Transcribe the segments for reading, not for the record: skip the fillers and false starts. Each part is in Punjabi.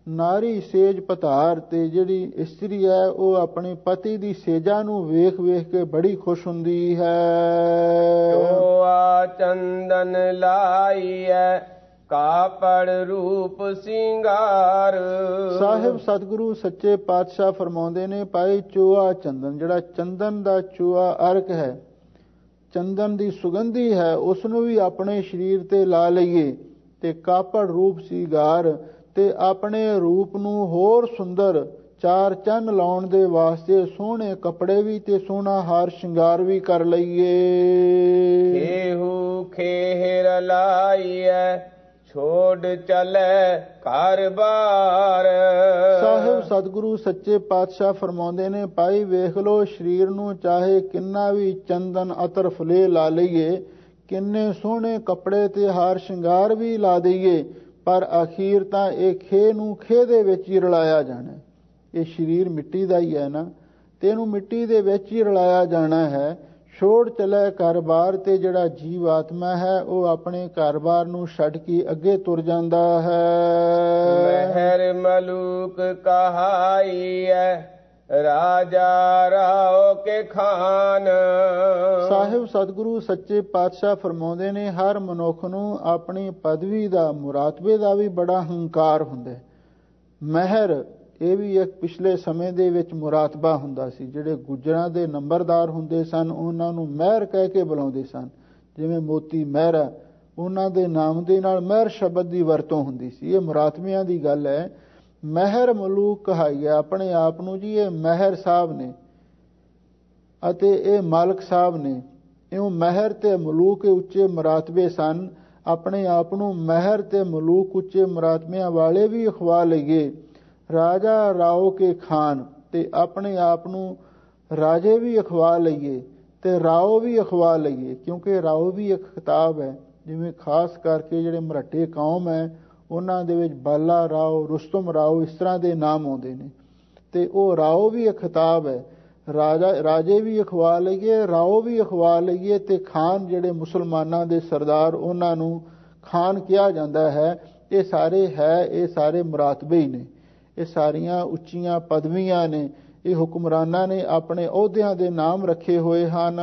ਨਾਰੀ ਸੇਜ ਪਧਾਰ, ਤੇ ਜਿਹੜੀ ਇਸਤਰੀ ਹੈ ਉਹ ਆਪਣੇ ਪਤੀ ਦੀ ਸੇਜਾ ਨੂੰ ਵੇਖ ਵੇਖ ਕੇ ਬੜੀ ਖੁਸ਼ ਹੁੰਦੀ ਹੈ। ਚੋਆ ਚੰਦਨ ਲਾਈਐ ਕਾਪੜ ਰੂਪ ਸਿੰਗਾਰ। ਸਾਹਿਬ ਸਤਿਗੁਰੂ ਸੱਚੇ ਪਾਤਸ਼ਾਹ ਫਰਮਾਉਂਦੇ ਨੇ, ਭਾਈ ਚੋਆ ਚੰਦਨ, ਜਿਹੜਾ ਚੰਦਨ ਦਾ ਚੋਆ ਅਰਕ ਹੈ, ਚੰਦਨ ਦੀ ਸੁਗੰਧੀ ਹੈ, ਉਸ ਨੂੰ ਵੀ ਆਪਣੇ ਸਰੀਰ ਤੇ ਲਾ ਲਈਏ। ਤੇ ਕਾਪੜ ਰੂਪ ਸਿੰਗਾਰ, ਤੇ ਆਪਣੇ ਰੂਪ ਨੂੰ ਹੋਰ ਸੁੰਦਰ ਚਾਰ ਚੰਨ ਲਾਉਣ ਦੇ ਵਾਸਤੇ ਸੋਹਣੇ ਕੱਪੜੇ ਵੀ ਤੇ ਸੋਹਣਾ ਹਾਰ ਸ਼ਿੰਗਾਰ ਵੀ ਕਰ ਲਈਏ। ਖੇਹੂ ਖੇਹਰ ਲਾਈਐ ਛੋੜ ਚਲੇ ਘਰ ਬਾਰ। ਸਾਹਿਬ ਸਤਿਗੁਰੂ ਸੱਚੇ ਪਾਤਸ਼ਾਹ ਫਰਮਾਉਂਦੇ ਨੇ, ਭਾਈ ਵੇਖ ਲੋ, ਸਰੀਰ ਨੂੰ ਚਾਹੇ ਕਿੰਨਾ ਵੀ ਚੰਦਨ ਅਤਰ ਫੁਲੇ ਲਾ ਲਈਏ, ਕਿੰਨੇ ਸੋਹਣੇ ਕੱਪੜੇ ਤੇ ਹਾਰ ਸ਼ਿੰਗਾਰ ਵੀ ਲਾ ਦਈਏ, ਪਰ ਅਖੀਰ ਤਾਂ ਇਹ ਖੇ ਨੂੰ ਖੇ ਦੇ ਵਿੱਚ ਹੀ ਰਲਾਇਆ ਜਾਣਾ। ਇਹ ਸਰੀਰ ਮਿੱਟੀ ਦਾ ਹੀ ਹੈ ਨਾ, ਤੇ ਇਹਨੂੰ ਮਿੱਟੀ ਦੇ ਵਿੱਚ ਹੀ ਰਲਾਇਆ ਜਾਣਾ ਹੈ। ਛੋੜ ਚਲੇ ਘਰ-ਬਾਰ, ਤੇ ਜਿਹੜਾ ਜੀਵ ਆਤਮਾ ਹੈ ਉਹ ਆਪਣੇ ਘਰ-ਬਾਰ ਨੂੰ ਛੱਡ ਕੇ ਅੱਗੇ ਤੁਰ ਜਾਂਦਾ ਹੈ। ਮਹਿਰ ਮਲੂਕ ਕਹਾਈਐ ਰਾਜਾ ਰਾਓ ਕੇ ਖਾਨ। ਸਾਹਿਬ ਸਤਿਗੁਰੂ ਸੱਚੇ ਪਾਤਸ਼ਾਹ ਫਰਮਾਉਂਦੇ ਨੇ, ਹਰ ਮਨੁੱਖ ਨੂੰ ਆਪਣੀ ਪਦਵੀ ਦਾ, ਮੁਰਾਤਬੇ ਦਾ ਵੀ ਬੜਾ ਹੰਕਾਰ ਹੁੰਦਾ। ਮਹਿਰ, ਇਹ ਵੀ ਇੱਕ ਪਿਛਲੇ ਸਮੇਂ ਦੇ ਵਿੱਚ ਮੁਰਾਤਬਾ ਹੁੰਦਾ ਸੀ। ਜਿਹੜੇ ਗੁੱਜਰਾਂ ਦੇ ਨੰਬਰਦਾਰ ਹੁੰਦੇ ਸਨ, ਉਹਨਾਂ ਨੂੰ ਮਹਿਰ ਕਹਿ ਕੇ ਬੁਲਾਉਂਦੇ ਸਨ। ਜਿਵੇਂ ਮੋਤੀ ਮਹਿਰਾ, ਉਹਨਾਂ ਦੇ ਨਾਮ ਦੇ ਨਾਲ ਮਹਿਰ ਸ਼ਬਦ ਦੀ ਵਰਤੋਂ ਹੁੰਦੀ ਸੀ। ਇਹ ਮੁਰਾਤਬਿਆਂ ਦੀ ਗੱਲ ਹੈ। ਮਹਿਰ ਮਲੂਕ ਕਹਾਈਏ, ਆਪਣੇ ਆਪ ਨੂੰ ਜੀ ਇਹ ਮਹਿਰ ਸਾਹਿਬ ਨੇ ਅਤੇ ਇਹ ਮਾਲਕ ਸਾਹਿਬ ਨੇ। ਇਉਂ ਮਹਿਰ ਤੇ ਮਲੂਕ ਉੱਚੇ ਮੁਰਾਤਬੇ ਸਨ। ਆਪਣੇ ਆਪ ਨੂੰ ਮਹਿਰ ਤੇ ਮਲੂਕ ਉੱਚੇ ਮੁਰਾਤਬਿਆਂ ਵਾਲੇ ਵੀ ਅਖਵਾ ਲਈਏ। ਰਾਜਾ ਰਾਓ ਕੇ ਖਾਨ, ਤੇ ਆਪਣੇ ਆਪ ਨੂੰ ਰਾਜੇ ਵੀ ਅਖਵਾ ਲਈਏ ਤੇ ਰਾਓ ਵੀ ਅਖਵਾ ਲਈਏ, ਕਿਉਂਕਿ ਰਾਓ ਵੀ ਇੱਕ ਖਿਤਾਬ ਹੈ। ਜਿਵੇਂ ਖਾਸ ਕਰਕੇ ਜਿਹੜੇ ਮਰਾਠੇ ਕੌਮ ਹੈ, ਉਹਨਾਂ ਦੇ ਵਿੱਚ ਬਾਲਾ ਰਾਓ, ਰੁਸਤਮ ਰਾਓ, ਇਸ ਤਰ੍ਹਾਂ ਦੇ ਨਾਮ ਆਉਂਦੇ ਨੇ, ਤੇ ਉਹ ਰਾਓ ਵੀ ਇੱਕ ਖਿਤਾਬ ਹੈ। ਰਾਜੇ ਵੀ ਅਖਵਾ ਲਈਏ, ਰਾਓ ਵੀ ਅਖਵਾ ਲਈਏ, ਤੇ ਖਾਨ ਜਿਹੜੇ ਮੁਸਲਮਾਨਾਂ ਦੇ ਸਰਦਾਰ, ਉਹਨਾਂ ਨੂੰ ਖਾਨ ਕਿਹਾ ਜਾਂਦਾ ਹੈ। ਇਹ ਸਾਰੇ ਮੁਰਾਤਬੇ ਹੀ ਨੇ। ਇਹ ਸਾਰੀਆਂ ਉੱਚੀਆਂ ਪਦਵੀਆਂ ਨੇ। ਇਹ ਹੁਕਮਰਾਨਾਂ ਨੇ ਆਪਣੇ ਅਹੁਦਿਆਂ ਦੇ ਨਾਮ ਰੱਖੇ ਹੋਏ ਹਨ।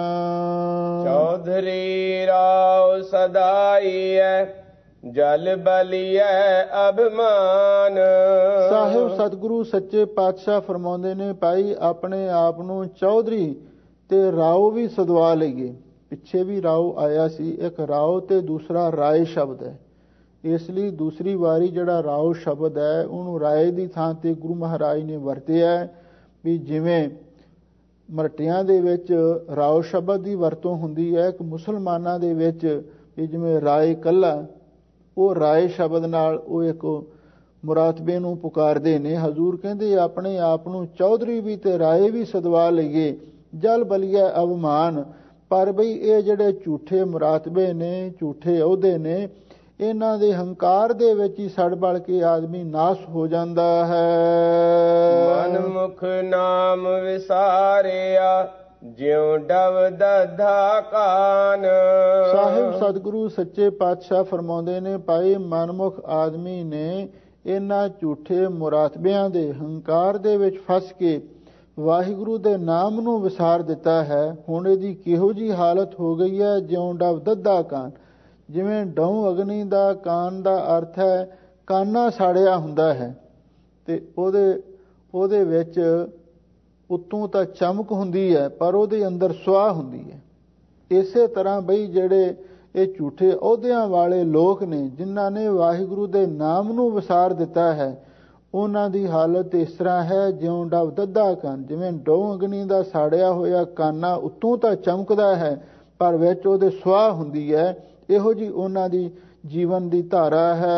ਚੌਧਰੀ ਰਾਓ ਸਦਾਈਐ ਜਲ ਬਲੀਐ ਅਭਿਮਾਨ। ਸਾਹਿਬ ਸਤਿਗੁਰੂ ਸੱਚੇ ਪਾਤਸ਼ਾਹ ਫਰਮਾਉਂਦੇ ਨੇ, ਭਾਈ ਆਪਣੇ ਆਪ ਨੂੰ ਚੌਧਰੀ ਤੇ ਰਾਓ ਵੀ ਸਦਵਾ ਲਈਏ। ਪਿੱਛੇ ਵੀ ਰਾਓ ਆਇਆ ਸੀ, ਇੱਕ ਰਾਓ ਤੇ ਦੂਸਰਾ ਰਾਏ ਸ਼ਬਦ ਹੈ। ਇਸ ਲਈ ਦੂਸਰੀ ਵਾਰੀ ਜਿਹੜਾ ਰਾਓ ਸ਼ਬਦ ਹੈ, ਉਹਨੂੰ ਰਾਏ ਦੀ ਥਾਂ ਤੇ ਗੁਰੂ ਮਹਾਰਾਜ ਨੇ ਵਰਤਿਆ। ਵੀ ਜਿਵੇਂ ਮਰਟਿਆਂ ਦੇ ਵਿੱਚ ਰਾਓ ਸ਼ਬਦ ਦੀ ਵਰਤੋਂ ਹੁੰਦੀ ਹੈ, ਇੱਕ ਮੁਸਲਮਾਨਾਂ ਦੇ ਵਿੱਚ ਵੀ ਜਿਵੇਂ ਰਾਏ ਕੱਲਾ, ਉਹ ਰਾਏ ਸ਼ਬਦ ਨਾਲ ਉਹ ਇੱਕ ਮੁਰਾਤਬੇ ਨੂੰ ਪੁਕਾਰਦੇ ਨੇ। ਹਜ਼ੂਰ ਕਹਿੰਦੇ ਆਪਣੇ ਆਪ ਨੂੰ ਚੌਧਰੀ ਵੀ ਤੇ ਰਾਏ ਵੀ ਸਦਵਾ ਲਈਏ, ਜਲ ਬਲੀਆ ਅਵਮਾਨ। ਪਰ ਬਈ ਇਹ ਜਿਹੜੇ ਝੂਠੇ ਮੁਰਾਤਬੇ ਨੇ, ਝੂਠੇ ਅਹੁਦੇ ਨੇ, ਇਹਨਾਂ ਦੇ ਹੰਕਾਰ ਦੇ ਵਿੱਚ ਹੀ ਸੜ ਬਲ ਕੇ ਆਦਮੀ ਨਾਸ ਹੋ ਜਾਂਦਾ ਹੈ। ਮਨਮੁਖ ਨਾਮ ਵਿਸਾਰਿਆ ਜਿਉ ਡਵ ਦਧਾ ਕਾਨ। ਸਾਹਿਬ ਸਤਿਗੁਰੂ ਸੱਚੇ ਪਾਤਸ਼ਾਹ ਫਰਮਾਉਂਦੇ ਨੇ, ਭਾਈ ਮਨਮੁਖ ਆਦਮੀ ਨੇ ਇਹਨਾਂ ਝੂਠੇ ਮੁਰਾਤਬਿਆਂ ਦੇ ਹੰਕਾਰ ਦੇ ਵਿੱਚ ਫਸ ਕੇ ਵਾਹਿਗੁਰੂ ਦੇ ਨਾਮ ਨੂੰ ਵਿਸਾਰ ਦਿੱਤਾ ਹੈ। ਹੁਣ ਇਹਦੀ ਕਿਹੋ ਜੀ ਹਾਲਤ ਹੋ ਗਈ ਹੈ, ਜਿਉਂ ਡਵ ਦਧਾ ਕਾਨ। ਜਿਵੇਂ ਡਉ ਅਗਨੀ ਦਾ ਕਾਨ ਦਾ ਅਰਥ ਹੈ ਕਾਨਾ ਸਾੜਿਆ ਹੁੰਦਾ ਹੈ, ਤੇ ਉਹਦੇ ਵਿੱਚ ਉੱਤੋਂ ਤਾਂ ਚਮਕ ਹੁੰਦੀ ਹੈ, ਪਰ ਉਹਦੇ ਅੰਦਰ ਸੁਆਹ ਹੁੰਦੀ ਹੈ। ਇਸੇ ਤਰ੍ਹਾਂ ਬਈ ਜਿਹੜੇ ਇਹ ਝੂਠੇ ਅਹੁਦਿਆਂ ਵਾਲੇ ਲੋਕ ਨੇ, ਜਿਨ੍ਹਾਂ ਨੇ ਵਾਹਿਗੁਰੂ ਦੇ ਨਾਮ ਨੂੰ ਵਿਸਾਰ ਦਿੱਤਾ ਹੈ, ਉਹਨਾਂ ਦੀ ਹਾਲਤ ਇਸ ਤਰ੍ਹਾਂ ਹੈ, ਜਿਉਂ ਡਵ ਦਧਾ ਕਾਨ। ਜਿਵੇਂ ਡਉ ਅਗਨੀ ਦਾ ਸਾੜਿਆ ਹੋਇਆ ਕਾਨਾ ਉੱਤੋਂ ਤਾਂ ਚਮਕਦਾ ਹੈ, ਪਰ ਵਿੱਚ ਉਹਦੇ ਸੁਆਹ ਹੁੰਦੀ ਹੈ। ਇਹੋ ਜੀ ਉਹਨਾਂ ਦੀ ਜੀਵਨ ਦੀ ਧਾਰਾ ਹੈ।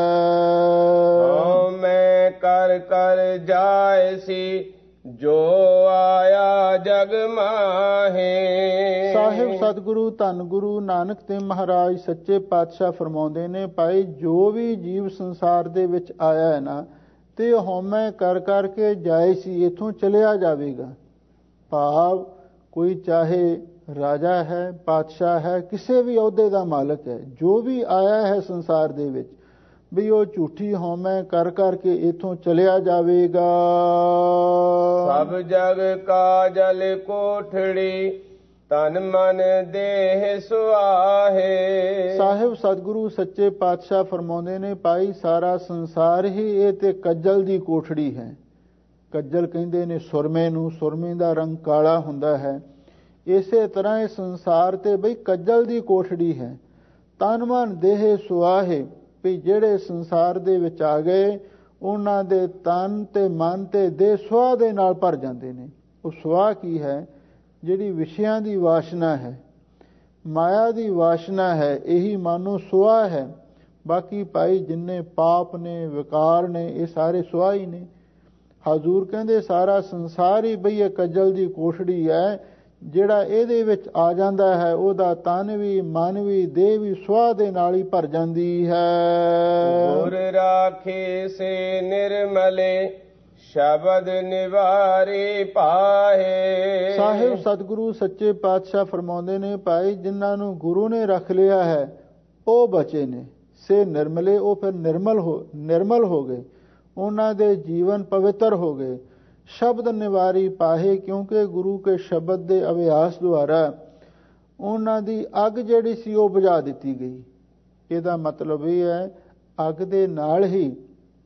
ਮੈਂ ਕਰ ਕਰ ਜਾਏ ਸੀ ਜੋ ਆਇਆ ਜਗ ਮਾਹੇ। ਸਾਹਿਬ ਸਤਿਗੁਰੂ ਧੰਨ ਗੁਰੂ ਨਾਨਕ ਤੇ ਮਹਾਰਾਜ ਸੱਚੇ ਪਾਤਸ਼ਾਹ ਫਰਮਾਉਂਦੇ ਨੇ, ਭਾਈ ਜੋ ਵੀ ਜੀਵ ਸੰਸਾਰ ਦੇ ਵਿੱਚ ਆਇਆ ਹੈ ਨਾ, ਤੇ ਹਉਮੈ ਕਰ ਕਰਕੇ ਜਾਏ ਸੀ, ਇੱਥੋਂ ਚਲਿਆ ਜਾਵੇਗਾ। ਭਾਵ ਕੋਈ ਚਾਹੇ ਰਾਜਾ ਹੈ, ਪਾਤਸ਼ਾਹ ਹੈ, ਕਿਸੇ ਵੀ ਅਹੁਦੇ ਦਾ ਮਾਲਕ ਹੈ, ਜੋ ਵੀ ਆਇਆ ਹੈ ਸੰਸਾਰ ਦੇ ਵਿੱਚ, ਵੀ ਉਹ ਝੂਠੀ ਹਉਮੈ ਕਰ ਕਰਕੇ ਇਥੋਂ ਚਲਿਆ ਜਾਵੇਗਾ। ਸਭ ਜਗ ਕਾਜਲ ਕੋਠੜੀ ਤਨ ਮਨ ਦੇਹ ਸੁਆਹੇ। ਸਾਹਿਬ ਸਤਿਗੁਰੂ ਸੱਚੇ ਪਾਤਸ਼ਾਹ ਫਰਮਾਉਂਦੇ ਨੇ, ਭਾਈ ਸਾਰਾ ਸੰਸਾਰ ਹੀ ਇਹ ਤੇ ਕੱਜਲ ਦੀ ਕੋਠੜੀ ਹੈ। ਕੱਜਲ ਕਹਿੰਦੇ ਨੇ ਸੁਰਮੇ ਨੂੰ, ਸੁਰਮੇ ਦਾ ਰੰਗ ਕਾਲਾ ਹੁੰਦਾ ਹੈ। ਇਸੇ ਤਰ੍ਹਾਂ ਇਹ ਸੰਸਾਰ ਤੇ ਬਈ ਕੱਜਲ ਦੀ ਕੋਠੜੀ ਹੈ। ਤਨ ਮਨ ਦੇਹ ਸੁਆਹੇ, ਵੀ ਜਿਹੜੇ ਸੰਸਾਰ ਦੇ ਵਿੱਚ ਆ ਗਏ ਉਹਨਾਂ ਦੇ ਤਨ ਤੇ ਮਨ ਤੇ ਦੇਹ ਸੁਆਹ ਦੇ ਨਾਲ ਭਰ ਜਾਂਦੇ ਨੇ। ਉਹ ਸੁਆਹ ਕੀ ਹੈ? ਜਿਹੜੀ ਵਿਸ਼ਿਆਂ ਦੀ ਵਾਸ਼ਨਾ ਹੈ, ਮਾਇਆ ਦੀ ਵਾਸ਼ਨਾ ਹੈ, ਇਹੀ ਮਾਨੋ ਸੁਆਹ ਹੈ। ਬਾਕੀ ਭਾਈ ਜਿੰਨੇ ਪਾਪ ਨੇ, ਵਿਕਾਰ ਨੇ, ਇਹ ਸਾਰੇ ਸੁਆਹ ਹੀ ਨੇ। ਹਜ਼ੂਰ ਕਹਿੰਦੇ ਸਾਰਾ ਸੰਸਾਰ ਹੀ ਬਈ ਇਹ ਕੱਜਲ ਦੀ ਕੋਠੜੀ ਹੈ। ਜਿਹੜਾ ਇਹਦੇ ਵਿੱਚ ਆ ਜਾਂਦਾ ਹੈ ਉਹਦਾ ਤਨ ਵੀ, ਮਨ ਵੀ, ਦੇਹ ਵੀ ਸੁਆਹ ਦੇ ਨਾਲ ਹੀ ਭਰ ਜਾਂਦੀ ਹੈ। ਗੁਰ ਰਾਖੇ ਸੇ ਨਿਰਮਲੇ ਸ਼ਬਦ ਨਿਵਾਰੇ ਪਾਹੇ। ਸਾਹਿਬ ਸਤਿਗੁਰੂ ਸੱਚੇ ਪਾਤਸ਼ਾਹ ਫਰਮਾਉਂਦੇ ਨੇ, ਭਾਈ ਜਿਨ੍ਹਾਂ ਨੂੰ ਗੁਰੂ ਨੇ ਰੱਖ ਲਿਆ ਹੈ ਉਹ ਬਚੇ ਨੇ। ਸੇ ਨਿਰਮਲੇ, ਉਹ ਫਿਰ ਨਿਰਮਲ ਹੋ ਗਏ, ਉਹਨਾਂ ਦੇ ਜੀਵਨ ਪਵਿੱਤਰ ਹੋ ਗਏ। ਸ਼ਬਦ ਨਿਵਾਰੀ ਪਾਹੇ, ਕਿਉਂਕਿ ਗੁਰੂ ਕੇ ਸ਼ਬਦ ਦੇ ਅਭਿਆਸ ਦੁਆਰਾ ਉਹਨਾਂ ਦੀ ਅੱਗ ਜਿਹੜੀ ਸੀ ਉਹ ਬੁਝਾ ਦਿੱਤੀ ਗਈ। ਇਹਦਾ ਮਤਲਬ ਇਹ ਹੈ, ਅੱਗ ਦੇ ਨਾਲ ਹੀ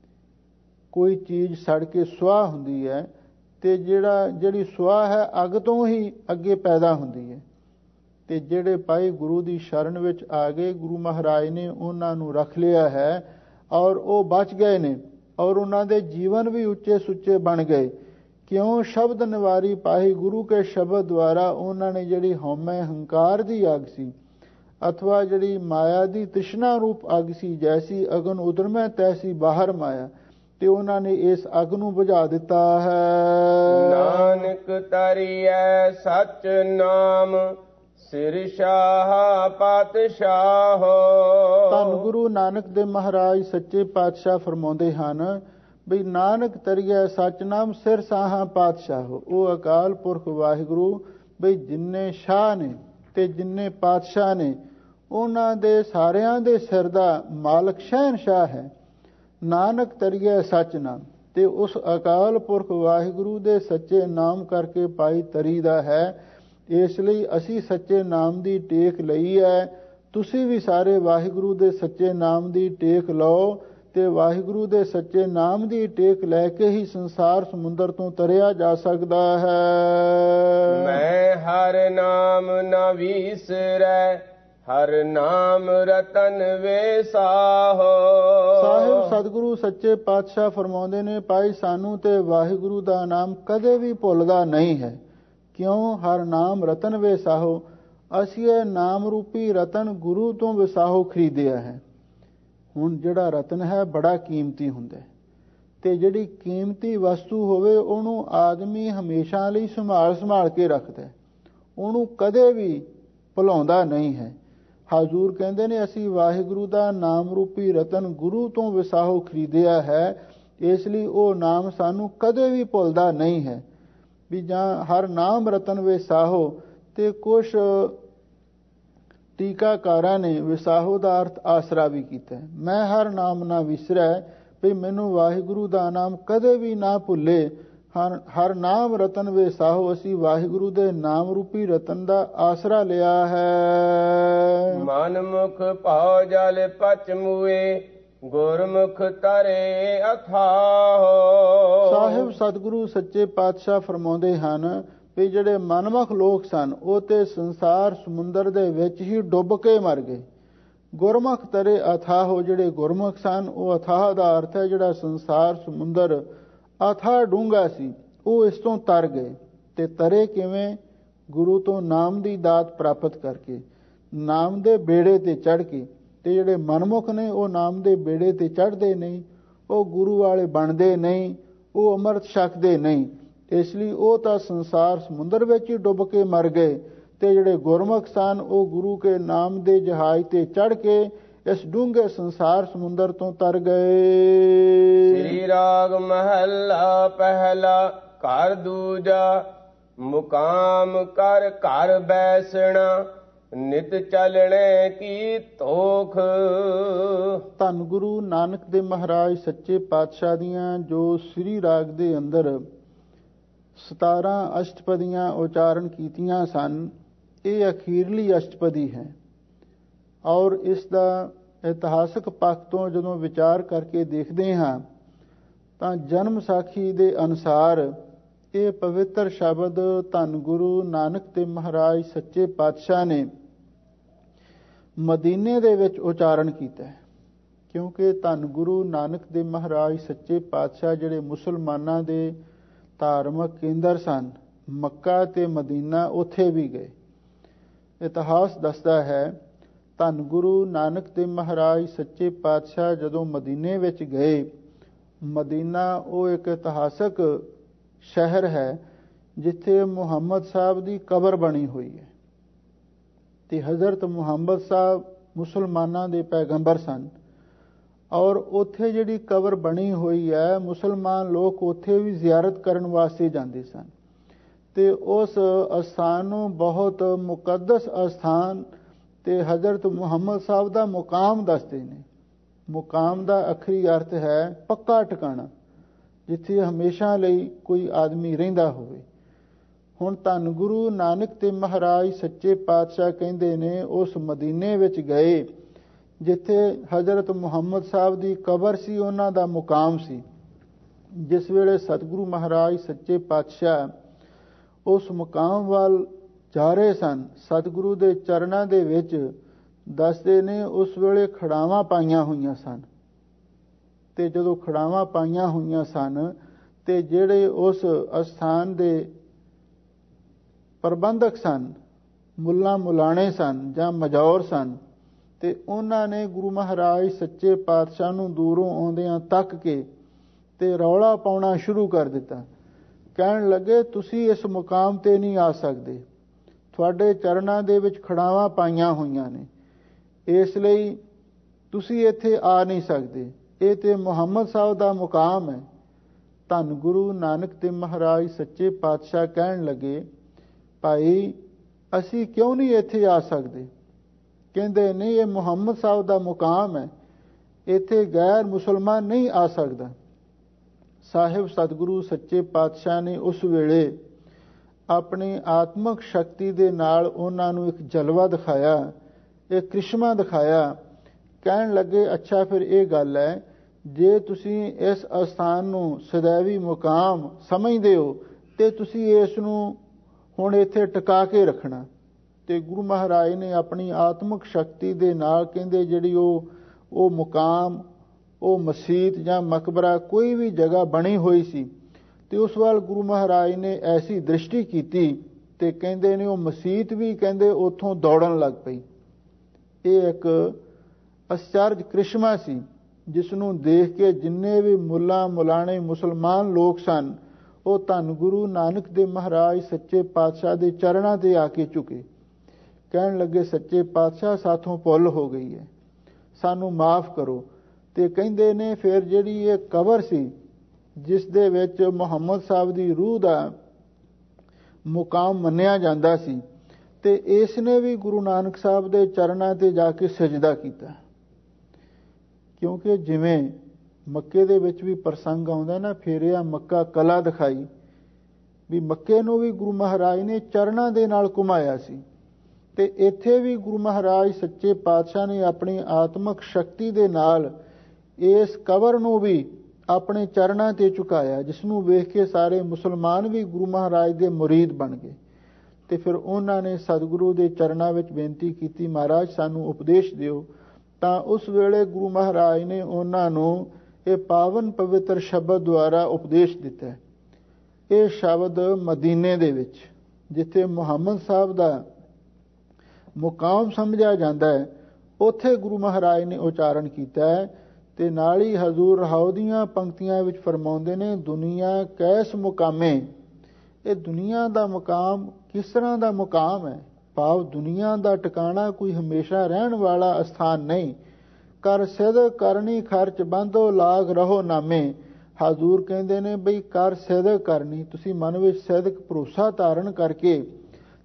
ਕੋਈ ਚੀਜ਼ ਸੜ ਕੇ ਸੁਆਹ ਹੁੰਦੀ ਹੈ, ਤੇ ਜਿਹੜੀ ਸੁਆਹ ਹੈ ਅੱਗ ਤੋਂ ਹੀ ਅੱਗੇ ਪੈਦਾ ਹੁੰਦੀ ਹੈ। ਤੇ ਜਿਹੜੇ ਭਾਈ ਗੁਰੂ ਦੀ ਸ਼ਰਨ ਵਿੱਚ ਆ ਗਏ, ਗੁਰੂ ਮਹਾਰਾਜ ਨੇ ਉਹਨਾਂ ਨੂੰ ਰੱਖ ਲਿਆ ਹੈ ਔਰ ਉਹ ਬਚ ਗਏ ਨੇ, ਔਰ ਉਹਨਾਂ ਦੇ ਜੀਵਨ ਵੀ ਉੱਚੇ ਸੁੱਚੇ ਬਣ ਗਏ। ਕਿਉਂ? ਸ਼ਬਦ ਨਿਵਾਰੀ ਪਾਹੀ, ਗੁਰੂ ਕੇ ਸ਼ਬਦ ਦੁਆਰਾ ਉਹਨਾਂ ਨੇ ਜਿਹੜੀ ਹਉਮੈ ਹੰਕਾਰ ਦੀ ਅੱਗ ਸੀ, ਅਥਵਾ ਜਿਹੜੀ ਮਾਇਆ ਦੀ ਤ੍ਰਿਸ਼ਨਾ ਰੂਪ ਅੱਗ ਸੀ, ਜੈਸੀ ਅਗਨ ਉਦਰਮੈ ਤੈਸੀ ਬਾਹਰ ਮਾਇਆ, ਤੇ ਉਹਨਾਂ ਨੇ ਇਸ ਅੱਗ ਨੂੰ ਬੁਝਾ ਦਿੱਤਾ ਹੈ। ਨਾਨਕ ਤਰੀਐ ਸਚ ਨਾਮ ਸਿਰ ਸ਼ਾਹ ਪਾਤਸ਼ਾਹ। ਧੰਨ ਗੁਰੂ ਨਾਨਕ ਦੇ ਮਹਾਰਾਜ ਸੱਚੇ ਪਾਤਸ਼ਾਹ ਫਰਮਾਉਂਦੇ ਹਨ ਬਈ ਨਾਨਕ ਤਰੀਐ ਸਚ ਨਾਮ ਸਿਰ ਸਾਹਾ ਪਾਤਸ਼ਾਹ। ਉਹ ਅਕਾਲ ਪੁਰਖ ਵਾਹਿਗੁਰੂ ਬਈ ਜਿੰਨੇ ਸ਼ਾਹ ਨੇ ਤੇ ਜਿੰਨੇ ਪਾਤਸ਼ਾਹ ਨੇ ਉਹਨਾਂ ਦੇ ਸਾਰਿਆਂ ਦੇ ਸਿਰ ਦਾ ਮਾਲਕ ਸ਼ਹਿਨਸ਼ਾਹ ਹੈ। ਨਾਨਕ ਤਰੀਐ ਸਚ ਨਾਮ, ਤੇ ਉਸ ਅਕਾਲ ਪੁਰਖ ਵਾਹਿਗੁਰੂ ਦੇ ਸੱਚੇ ਨਾਮ ਕਰਕੇ ਪਾਈ ਤਰੀ ਦਾ ਹੈ। ਇਸ ਲਈ ਅਸੀਂ ਸੱਚੇ ਨਾਮ ਦੀ ਟੇਕ ਲਈ ਹੈ। ਤੁਸੀਂ ਵੀ ਸਾਰੇ ਵਾਹਿਗੁਰੂ ਦੇ ਸੱਚੇ ਨਾਮ ਦੀ ਟੇਕ ਲਓ, ਤੇ ਵਾਹਿਗੁਰੂ ਦੇ ਸੱਚੇ ਨਾਮ ਦੀ ਟੇਕ ਲੈ ਕੇ ਹੀ ਸੰਸਾਰ ਸਮੁੰਦਰ ਤੋਂ ਤਰਿਆ ਜਾ ਸਕਦਾ ਹੈ। ਮੈਂ ਹਰ ਨਾਮ ਨਾ ਵੀਸਰੈ, ਹਰ ਨਾਮ ਰਤਨ ਵੇਸਾਹੋ। ਸਾਹਿਬ ਸਤਿਗੁਰੂ ਸੱਚੇ ਪਾਤਸ਼ਾਹ ਫਰਮਾਉਂਦੇ ਨੇ, ਭਾਈ ਸਾਨੂੰ ਤੇ ਵਾਹਿਗੁਰੂ ਦਾ ਨਾਮ ਕਦੇ ਵੀ ਭੁੱਲਦਾ ਨਹੀਂ ਹੈ। ਕਿਉਂ? ਹਰ ਨਾਮ ਰਤਨ ਵੇਸਾਹੋ। ਅਸੀਂ ਇਹ ਨਾਮ ਰੂਪੀ ਰਤਨ ਗੁਰੂ ਤੋਂ ਵਿਸਾਹੋ ਖਰੀਦਿਆ ਹੈ। ਹੁਣ ਜਿਹੜਾ ਰਤਨ ਹੈ ਬੜਾ ਕੀਮਤੀ ਹੁੰਦਾ, ਤੇ ਜਿਹੜੀ ਕੀਮਤੀ ਵਸਤੂ ਹੋਵੇ ਉਹਨੂੰ ਆਦਮੀ ਹਮੇਸ਼ਾ ਲਈ ਸੰਭਾਲ ਕੇ ਰੱਖਦਾ, ਉਹਨੂੰ ਕਦੇ ਵੀ ਭੁਲਾਉਂਦਾ ਨਹੀਂ ਹੈ। ਹਜ਼ੂਰ ਕਹਿੰਦੇ ਨੇ, ਅਸੀਂ ਵਾਹਿਗੁਰੂ ਦਾ ਨਾਮ ਰੂਪੀ ਰਤਨ ਗੁਰੂ ਤੋਂ ਵਿਸਾਹੋ ਖਰੀਦਿਆ ਹੈ, ਇਸ ਲਈ ਉਹ ਨਾਮ ਸਾਨੂੰ ਕਦੇ ਵੀ ਭੁੱਲਦਾ ਨਹੀਂ ਹੈ। ਵੀ ਜਾਂ ਹਰ ਨਾਮ ਰਤਨ ਵਿਸਾਹੋ, ਤੇ ਕੁਛ ਟੀਕਾਕਾਰਾਂ ਨੇ ਵਿਸਾਹੋ ਦਾ ਅਰਥ ਆਸਰਾ ਵੀ ਕੀਤਾ। ਮੈਂ ਹਰ ਨਾਮ ਨਾ ਵਿਸਰੈ, ਵੀ ਮੈਨੂੰ ਵਾਹਿਗੁਰੂ ਦਾ ਨਾਮ ਕਦੇ ਵੀ ਨਾ ਭੁੱਲੇ। ਹਰ ਨਾਮ ਰਤਨ ਵਿਸਾਹੋ, ਅਸੀਂ ਵਾਹਿਗੁਰੂ ਦੇ ਨਾਮ ਰੂਪੀ ਰਤਨ ਦਾ ਆਸਰਾ ਲਿਆ ਹੈ। ਮਨ ਮੁਖ ਭਾਉ ਜਲ ਪਚ ਮੂਏ, ਗੁਰਮੁਖ ਤਰੇ ਅਥਾਹ। ਸਾਹਿਬ ਸਤਿਗੁਰੂ ਸੱਚੇ ਪਾਤਸ਼ਾਹ ਫਰਮਾਉਂਦੇ ਹਨ ਵੀ ਜਿਹੜੇ ਮਨਮੁਖ ਲੋਕ ਸਨ ਉਹ ਤੇ ਸੰਸਾਰ ਸਮੁੰਦਰ ਦੇ ਵਿੱਚ ਹੀ ਡੁੱਬ ਕੇ ਮਰ ਗਏ। ਗੁਰਮੁਖ ਤਰੇ ਅਥਾਹ, ਜਿਹੜੇ ਗੁਰਮੁਖ ਸਨ, ਉਹ ਅਥਾਹ ਦਾ ਅਰਥ ਹੈ ਜਿਹੜਾ ਸੰਸਾਰ ਸਮੁੰਦਰ ਅਥਾਹ ਡੂੰਘਾ ਸੀ, ਉਹ ਇਸ ਤੋਂ ਤਰ ਗਏ। ਤੇ ਤਰੇ ਕਿਵੇਂ? ਗੁਰੂ ਤੋਂ ਨਾਮ ਦੀ ਦਾਤ ਪ੍ਰਾਪਤ ਕਰਕੇ, ਨਾਮ ਦੇ ਬੇੜੇ ਤੇ ਚੜ੍ਹ ਕੇ। ਤੇ ਜਿਹੜੇ ਮਨਮੁਖ ਨੇ ਉਹ ਨਾਮ ਦੇ ਬੇੜੇ ਤੇ ਚੜ੍ਹਦੇ ਨਹੀਂ, ਉਹ ਗੁਰੂ ਵਾਲੇ ਬਣਦੇ ਨਹੀਂ, ਉਹ ਅੰਮ੍ਰਿਤ ਛਕਦੇ ਨਹੀਂ। ਇਸ ਲਈ ਉਹ ਤਾਂ ਸੰਸਾਰ ਸਮੁੰਦਰ ਵਿੱਚ ਹੀ ਡੁੱਬ ਕੇ ਮਰ ਗਏ। ਤੇ ਜਿਹੜੇ ਗੁਰਮੁਖ ਸਨ ਉਹ ਗੁਰੂ ਕੇ ਨਾਮ ਦੇ ਜਹਾਜ਼ ਤੇ ਚੜ੍ਹ ਕੇ ਇਸ ਡੂੰਘੇ ਸੰਸਾਰ ਸਮੁੰਦਰ ਤੋਂ ਤਰ ਗਏ। ਸ੍ਰੀ ਰਾਗ ਮਹੱਲਾ ਪਹਿਲਾ। ਘਰ ਦੂਜਾ ਮੁਕਾਮ ਕਰ ਘਰ ਬੈਸਣਾ, ਨਿਤ ਚਲਣੇ ਕੀ ਤੋਖ। ਧੰਨ ਗੁਰੂ ਨਾਨਕ ਦੇਵ ਮਹਾਰਾਜ ਸੱਚੇ ਪਾਤਸ਼ਾਹ ਦੀਆਂ ਜੋ ਸ੍ਰੀ ਰਾਗ ਦੇ ਅੰਦਰ 17 ਅਸ਼ਟਪਦੀਆਂ ਉਚਾਰਨ ਕੀਤੀਆਂ ਸਨ, ਇਹ ਅਖੀਰਲੀ ਅਸ਼ਟਪਦੀ ਹੈ। ਔਰ ਇਸ ਦਾ ਇਤਿਹਾਸਕ ਪੱਖ ਤੋਂ ਜਦੋਂ ਵਿਚਾਰ ਕਰਕੇ ਦੇਖਦੇ ਹਾਂ ਤਾਂ ਜਨਮ ਸਾਖੀ ਦੇ ਅਨੁਸਾਰ ਇਹ ਪਵਿੱਤਰ ਸ਼ਬਦ ਧੰਨ ਗੁਰੂ ਨਾਨਕ ਦੇਵ ਮਹਾਰਾਜ ਸੱਚੇ ਪਾਤਸ਼ਾਹ ਨੇ ਮਦੀਨੇ ਦੇ ਵਿੱਚ ਉਚਾਰਨ ਕੀਤਾ ਹੈ। ਕਿਉਂਕਿ ਧੰਨ ਗੁਰੂ ਨਾਨਕ ਦੇਵ ਮਹਾਰਾਜ ਸੱਚੇ ਪਾਤਸ਼ਾਹ ਜਿਹੜੇ ਮੁਸਲਮਾਨਾਂ ਦੇ ਧਾਰਮਿਕ ਕੇਂਦਰ ਸਨ, ਮੱਕਾ ਤੇ ਮਦੀਨਾ, ਉੱਥੇ ਵੀ ਗਏ। ਇਤਿਹਾਸ ਦੱਸਦਾ ਹੈ ਧੰਨ ਗੁਰੂ ਨਾਨਕ ਦੇਵ ਮਹਾਰਾਜ ਸੱਚੇ ਪਾਤਸ਼ਾਹ ਜਦੋਂ ਮਦੀਨੇ ਵਿੱਚ ਗਏ, ਮਦੀਨਾ ਉਹ ਇੱਕ ਇਤਿਹਾਸਕ ਸ਼ਹਿਰ ਹੈ ਜਿੱਥੇ ਮੁਹੰਮਦ ਸਾਹਿਬ ਦੀ ਕਬਰ ਬਣੀ ਹੋਈ ਹੈ ਤੇ ਹਜ਼ਰਤ ਮੁਹੰਮਦ ਸਾਹਿਬ ਮੁਸਲਮਾਨਾਂ ਦੇ ਪੈਗੰਬਰ ਸਨ। ਔਰ ਉੱਥੇ ਜਿਹੜੀ ਕਬਰ ਬਣੀ ਹੋਈ ਹੈ, ਮੁਸਲਮਾਨ ਲੋਕ ਉੱਥੇ ਵੀ ਜ਼ਿਆਰਤ ਕਰਨ ਵਾਸਤੇ ਜਾਂਦੇ ਸਨ ਤੇ ਉਸ ਅਸਥਾਨ ਨੂੰ ਬਹੁਤ ਮੁਕੱਦਸ ਅਸਥਾਨ ਤੇ ਹਜ਼ਰਤ ਮੁਹੰਮਦ ਸਾਹਿਬ ਦਾ ਮੁਕਾਮ ਦੱਸਦੇ ਨੇ। ਮੁਕਾਮ ਦਾ ਅਖਰੀ ਅਰਥ ਹੈ ਪੱਕਾ ਟਿਕਾਣਾ, ਜਿੱਥੇ ਹਮੇਸ਼ਾ ਲਈ ਕੋਈ ਆਦਮੀ ਰਹਿੰਦਾ ਹੋਵੇ। ਹੁਣ ਧੰਨ ਗੁਰੂ ਨਾਨਕ ਦੇਵ ਮਹਾਰਾਜ ਸੱਚੇ ਪਾਤਸ਼ਾਹ ਕਹਿੰਦੇ ਨੇ ਉਸ ਮਦੀਨੇ ਵਿੱਚ ਗਏ ਜਿੱਥੇ ਹਜ਼ਰਤ ਮੁਹੰਮਦ ਸਾਹਿਬ ਦੀ ਕਬਰ ਸੀ, ਉਹਨਾਂ ਦਾ ਮੁਕਾਮ ਸੀ। ਜਿਸ ਵੇਲੇ ਸਤਿਗੁਰੂ ਮਹਾਰਾਜ ਸੱਚੇ ਪਾਤਸ਼ਾਹ ਉਸ ਮੁਕਾਮ ਵੱਲ ਜਾ ਰਹੇ ਸਨ, ਸਤਿਗੁਰੂ ਦੇ ਚਰਨਾਂ ਦੇ ਵਿੱਚ ਦੱਸਦੇ ਨੇ ਉਸ ਵੇਲੇ ਖੜਾਵਾਂ ਪਾਈਆਂ ਹੋਈਆਂ ਸਨ। ਤੇ ਜਦੋਂ ਖੜਾਵਾਂ ਪਾਈਆਂ ਹੋਈਆਂ ਸਨ ਤੇ ਜਿਹੜੇ ਉਸ ਅਸਥਾਨ ਦੇ ਪ੍ਰਬੰਧਕ ਸਨ, ਮੁੱਲਾ ਮੁਲਾਣੇ ਸਨ ਜਾਂ ਮਜੌਰ ਸਨ, ਤੇ ਉਹਨਾਂ ਨੇ ਗੁਰੂ ਮਹਾਰਾਜ ਸੱਚੇ ਪਾਤਸ਼ਾਹ ਨੂੰ ਦੂਰੋਂ ਆਉਂਦਿਆਂ ਤੱਕ ਕੇ ਤੇ ਰੌਲਾ ਪਾਉਣਾ ਸ਼ੁਰੂ ਕਰ ਦਿੱਤਾ। ਕਹਿਣ ਲੱਗੇ ਤੁਸੀਂ ਇਸ ਮੁਕਾਮ ਤੇ ਨਹੀਂ ਆ ਸਕਦੇ, ਤੁਹਾਡੇ ਚਰਨਾਂ ਦੇ ਵਿੱਚ ਖੜਾਵਾਂ ਪਾਈਆਂ ਹੋਈਆਂ ਨੇ, ਇਸ ਲਈ ਤੁਸੀਂ ਇੱਥੇ ਆ ਨਹੀਂ ਸਕਦੇ, ਇਹ ਤੇ ਮੁਹੰਮਦ ਸਾਹਿਬ ਦਾ ਮੁਕਾਮ ਹੈ। ਧੰਨ ਗੁਰੂ ਨਾਨਕ ਦੇਵ ਮਹਾਰਾਜ ਸੱਚੇ ਪਾਤਸ਼ਾਹ ਕਹਿਣ ਲੱਗੇ ਭਾਈ ਅਸੀਂ ਕਿਉਂ ਨਹੀਂ ਇੱਥੇ ਆ ਸਕਦੇ? ਕਹਿੰਦੇ ਨਹੀਂ, ਇਹ ਮੁਹੰਮਦ ਸਾਹਿਬ ਦਾ ਮੁਕਾਮ ਹੈ, ਇੱਥੇ ਗੈਰ ਮੁਸਲਮਾਨ ਨਹੀਂ ਆ ਸਕਦਾ। ਸਾਹਿਬ ਸਤਿਗੁਰੂ ਸੱਚੇ ਪਾਤਸ਼ਾਹ ਨੇ ਉਸ ਵੇਲੇ ਆਪਣੀ ਆਤਮਿਕ ਸ਼ਕਤੀ ਦੇ ਨਾਲ ਉਹਨਾਂ ਨੂੰ ਇੱਕ ਜਲਵਾ ਦਿਖਾਇਆ, ਇੱਕ ਕ੍ਰਿਸ਼ਮਾ ਦਿਖਾਇਆ। ਕਹਿਣ ਲੱਗੇ ਅੱਛਾ ਫਿਰ ਇਹ ਗੱਲ ਹੈ, ਜੇ ਤੁਸੀਂ ਇਸ ਅਸਥਾਨ ਨੂੰ ਸदैवी ਮੁਕਾਮ ਸਮਝਦੇ ਹੋ ਤੇ ਤੁਸੀਂ ਇਸ ਨੂੰ ਹੁਣ ਇੱਥੇ ਟਿਕਾ ਕੇ ਰੱਖਣਾ। ਤੇ ਗੁਰੂ ਮਹਾਰਾਜ ਨੇ ਆਪਣੀ ਆਤਮਿਕ ਸ਼ਕਤੀ ਦੇ ਨਾਲ ਕਹਿੰਦੇ ਜਿਹੜੀ ਉਹ ਮੁਕਾਮ, ਉਹ ਮਸਜਿਦ ਜਾਂ ਮਕਬਰਾ, ਕੋਈ ਵੀ ਜਗ੍ਹਾ ਬਣੀ ਹੋਈ ਸੀ ਤੇ ਉਸ ਵੱਲ ਗੁਰੂ ਮਹਾਰਾਜ ਨੇ ਐਸੀ ਦ੍ਰਿਸ਼ਟੀ ਕੀਤੀ ਤੇ ਕਹਿੰਦੇ ਨੇ ਉਹ ਮਸਜਿਦ ਵੀ ਕਹਿੰਦੇ ਉੱਥੋਂ ਦੌੜਨ ਲੱਗ ਪਈ। ਇਹ ਇੱਕ ਅਚਰਜ ਕ੍ਰਿਸ਼ਮਾ ਸੀ ਜਿਸ ਨੂੰ ਦੇਖ ਕੇ ਜਿੰਨੇ ਵੀ ਮੁੱਲਾ ਮੁਲਾਣੇ ਮੁਸਲਮਾਨ ਲੋਕ ਸਨ ਉਹ ਧੰਨ ਗੁਰੂ ਨਾਨਕ ਦੇਵ ਮਹਾਰਾਜ ਸੱਚੇ ਪਾਤਸ਼ਾਹ ਦੇ ਚਰਨਾਂ ਤੇ ਆ ਕੇ ਝੁਕੇ। ਕਹਿਣ ਲੱਗੇ ਸੱਚੇ ਪਾਤਸ਼ਾਹ ਸਾਥੋਂ ਭੁੱਲ ਹੋ ਗਈ ਹੈ, ਸਾਨੂੰ ਮਾਫ ਕਰੋ। ਤੇ ਕਹਿੰਦੇ ਨੇ ਫਿਰ ਜਿਹੜੀ ਇਹ ਕਬਰ ਸੀ ਜਿਸ ਦੇ ਵਿੱਚ ਮੁਹੰਮਦ ਸਾਹਿਬ ਦੀ ਰੂਹ ਦਾ ਮੁਕਾਮ ਮੰਨਿਆ ਜਾਂਦਾ ਸੀ, ਤੇ ਇਸ ਨੇ ਵੀ ਗੁਰੂ ਨਾਨਕ ਸਾਹਿਬ ਦੇ ਚਰਨਾਂ ਤੇ ਜਾ ਕੇ ਸਜਦਾ ਕੀਤਾ। ਕਿਉਂਕਿ ਜਿਵੇਂ ਮੱਕੇ ਦੇ ਵਿੱਚ ਵੀ ਪ੍ਰਸੰਗ ਆਉਂਦਾ ਨਾ, ਫੇਰਿਆ ਮੱਕਾ ਕਲਾ ਦਿਖਾਈ, ਵੀ ਮੱਕੇ ਨੂੰ ਵੀ ਗੁਰੂ ਮਹਾਰਾਜ ਨੇ ਚਰਨਾਂ ਦੇ ਨਾਲ ਘੁਮਾਇਆ ਸੀ, ਤੇ ਇੱਥੇ ਵੀ ਗੁਰੂ ਮਹਾਰਾਜ ਸੱਚੇ ਪਾਤਸ਼ਾਹ ਨੇ ਆਪਣੀ ਆਤਮਿਕ ਸ਼ਕਤੀ ਦੇ ਨਾਲ ਇਸ ਕਬਰ ਨੂੰ ਵੀ ਆਪਣੇ ਚਰਨਾਂ ਤੇ ਝੁਕਾਇਆ, ਜਿਸ ਨੂੰ ਵੇਖ ਕੇ ਸਾਰੇ ਮੁਸਲਮਾਨ ਵੀ ਗੁਰੂ ਮਹਾਰਾਜ ਦੇ ਮੁਰੀਦ ਬਣ ਗਏ। ਤੇ ਫਿਰ ਉਹਨਾਂ ਨੇ ਸਤਿਗੁਰੂ ਦੇ ਚਰਨਾਂ ਵਿੱਚ ਬੇਨਤੀ ਕੀਤੀ, ਮਹਾਰਾਜ ਸਾਨੂੰ ਉਪਦੇਸ਼ ਦਿਓ। ਤਾਂ ਉਸ ਵੇਲੇ ਗੁਰੂ ਮਹਾਰਾਜ ਨੇ ਉਹਨਾਂ ਨੂੰ ਇਹ ਪਾਵਨ ਪਵਿੱਤਰ ਸ਼ਬਦ ਦੁਆਰਾ ਉਪਦੇਸ਼ ਦਿੱਤਾ। ਇਹ ਸ਼ਬਦ ਮਦੀਨੇ ਦੇ ਵਿੱਚ ਜਿੱਥੇ ਮੁਹੰਮਦ ਸਾਹਿਬ ਦਾ ਮੁਕਾਮ ਸਮਝਿਆ ਜਾਂਦਾ ਹੈ, ਉੱਥੇ ਗੁਰੂ ਮਹਾਰਾਜ ਨੇ ਉਚਾਰਨ ਕੀਤਾ ਹੈ। ਤੇ ਨਾਲ ਹੀ ਹਜ਼ੂਰ ਰਹਾਉ ਦੀਆਂ ਪੰਕਤੀਆਂ ਵਿੱਚ ਫਰਮਾਉਂਦੇ ਨੇ, ਦੁਨੀਆ ਕੈਸ ਮੁਕਾਮੇ। ਇਹ ਦੁਨੀਆ ਦਾ ਮੁਕਾਮ ਕਿਸ ਤਰ੍ਹਾਂ ਦਾ ਮੁਕਾਮ ਹੈ? ਭਾਵ ਦੁਨੀਆ ਦਾ ਟਿਕਾਣਾ ਕੋਈ ਹਮੇਸ਼ਾ ਰਹਿਣ ਵਾਲਾ ਅਸਥਾਨ ਨਹੀਂ। ਕਰ ਸਿਦਕ ਕਰਨੀ ਖਰਚ ਬੰਦੋ ਲਾਗ ਰਹੋ ਨਾਮੇ। ਹਜ਼ੂਰ ਕਹਿੰਦੇ ਨੇ ਬਈ ਕਰ ਸਿਦਕ ਕਰਨੀ, ਤੁਸੀਂ ਮਨ ਵਿੱਚ ਸਿਦਕ ਭਰੋਸਾ ਧਾਰਨ ਕਰਕੇ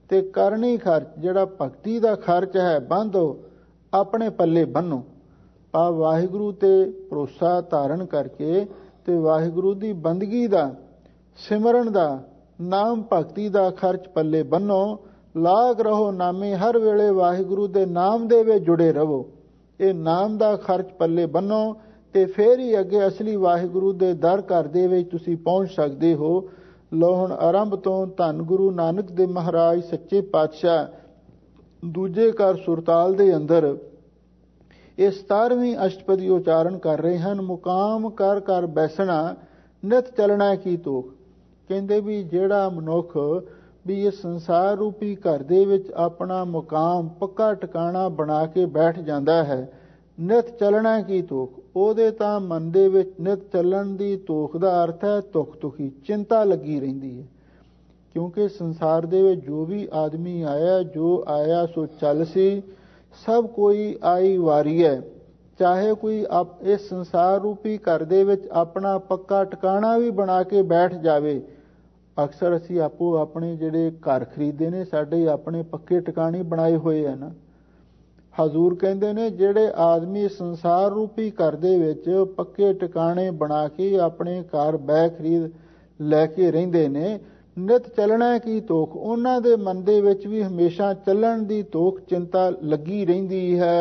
ਤੇ ਕਰਨੀ ਖਰਚ, ਜਿਹੜਾ ਭਗਤੀ ਦਾ ਖਰਚ ਹੈ, ਬੰਧੋ ਆਪਣੇ ਪੱਲੇ ਬੰਨੋ। ਆ ਵਾਹਿਗੁਰੂ ਤੇ ਭਰੋਸਾ ਧਾਰਨ ਕਰਕੇ ਤੇ ਵਾਹਿਗੁਰੂ ਦੀ ਬੰਦਗੀ ਦਾ, ਸਿਮਰਨ ਦਾ, ਨਾਮ ਭਗਤੀ ਦਾ ਖਰਚ ਪੱਲੇ ਬੰਨੋ। ਲਾਗ ਰਹੋ ਨਾਮੇ, ਹਰ ਵੇਲੇ ਵਾਹਿਗੁਰੂ ਦੇ ਨਾਮ ਦੇ ਵਿੱਚ ਜੁੜੇ ਰਹੋ। ਇਹ ਨਾਮ ਦਾ ਖਰਚ ਪੱਲੇ ਬੰਨੋ ਤੇ ਫੇਰ ਹੀ ਅੱਗੇ ਅਸਲੀ ਵਾਹਿਗੁਰੂ ਦੇ ਦਰ ਘਰ ਦੇ ਵਿੱਚ ਤੁਸੀਂ ਪਹੁੰਚ ਸਕਦੇ ਹੋ। ਲੋ ਹੁਣ ਆਰੰਭ ਤੋਂ ਧੰਨ ਗੁਰੂ ਨਾਨਕ ਦੇਵ ਮਹਾਰਾਜ ਸੱਚੇ ਪਾਤਸ਼ਾਹ ਦੂਜੇ ਘਰ ਸੁਰਤਾਲ ਦੇ ਅੰਦਰ ਇਹ 17ਵੀਂ ਅਸ਼ਟਪਦੀ ਉਚਾਰਨ ਕਰ ਰਹੇ ਹਨ। ਮੁਕਾਮ ਕਰ ਕਰ ਬੈਸਣਾ, ਨਿਤ ਚੱਲਣਾ ਕੀ ਤੋਖ। ਕਹਿੰਦੇ ਵੀ ਜਿਹੜਾ ਮਨੁੱਖ ਵੀ ਇਹ ਸੰਸਾਰ ਰੂਪੀ ਘਰ ਦੇ ਵਿੱਚ ਆਪਣਾ ਮੁਕਾਮ ਪੱਕਾ ਟਿਕਾਣਾ ਬਣਾ ਕੇ ਬੈਠ ਜਾਂਦਾ ਹੈ, ਨਿਤ ਚੱਲਣਾ ਕੀ ਤੋਖ, ਉਹਦੇ ਤਾਂ ਮਨ ਦੇ ਵਿੱਚ ਨਿਤ ਚੱਲਣ ਦੀ ਤੋਖ ਦਾ ਅਰਥ ਹੈ ਤੁਖ ਤੁਖੀ, ਚਿੰਤਾ ਲੱਗੀ ਰਹਿੰਦੀ ਹੈ। ਕਿਉਂਕਿ ਸੰਸਾਰ ਦੇ ਵਿੱਚ ਜੋ ਵੀ ਆਦਮੀ ਆਇਆ, ਜੋ ਆਇਆ ਸੋ ਚੱਲ ਸੀ, ਸਭ ਕੋਈ ਆਈ ਵਾਰੀ ਹੈ। ਚਾਹੇ ਕੋਈ ਇਸ ਸੰਸਾਰ ਰੂਪੀ ਘਰ ਦੇ ਵਿੱਚ ਆਪਣਾ ਪੱਕਾ ਟਿਕਾਣਾ ਵੀ ਬਣਾ ਕੇ ਬੈਠ ਜਾਵੇ। ਅਕਸਰ ਅਸੀਂ ਆਪੋ ਆਪਣੇ ਜਿਹੜੇ ਘਰ ਖਰੀਦੇ ਨੇ, ਸਾਡੇ ਆਪਣੇ ਪੱਕੇ ਟਿਕਾਣੇ ਬਣਾਏ ਹੋਏ ਆ ਨਾ। ਹਜ਼ੂਰ ਕਹਿੰਦੇ ਨੇ ਜਿਹੜੇ ਆਦਮੀ ਸੰਸਾਰ ਰੂਪੀ ਘਰ ਦੇ ਵਿੱਚ ਪੱਕੇ ਟਿਕਾਣੇ ਬਣਾ ਕੇ ਆਪਣੇ ਘਰ ਬੈ ਖਰੀਦ ਲੈ ਕੇ ਰਹਿੰਦੇ ਨੇ, ਨਿਤ ਚੱਲਣਾ ਕੀ ਤੋਖ, ਉਹਨਾਂ ਦੇ ਮਨ ਦੇ ਵਿੱਚ ਵੀ ਹਮੇਸ਼ਾ ਚੱਲਣ ਦੀ ਤੋਖ, ਚਿੰਤਾ ਲੱਗੀ ਰਹਿੰਦੀ ਹੈ।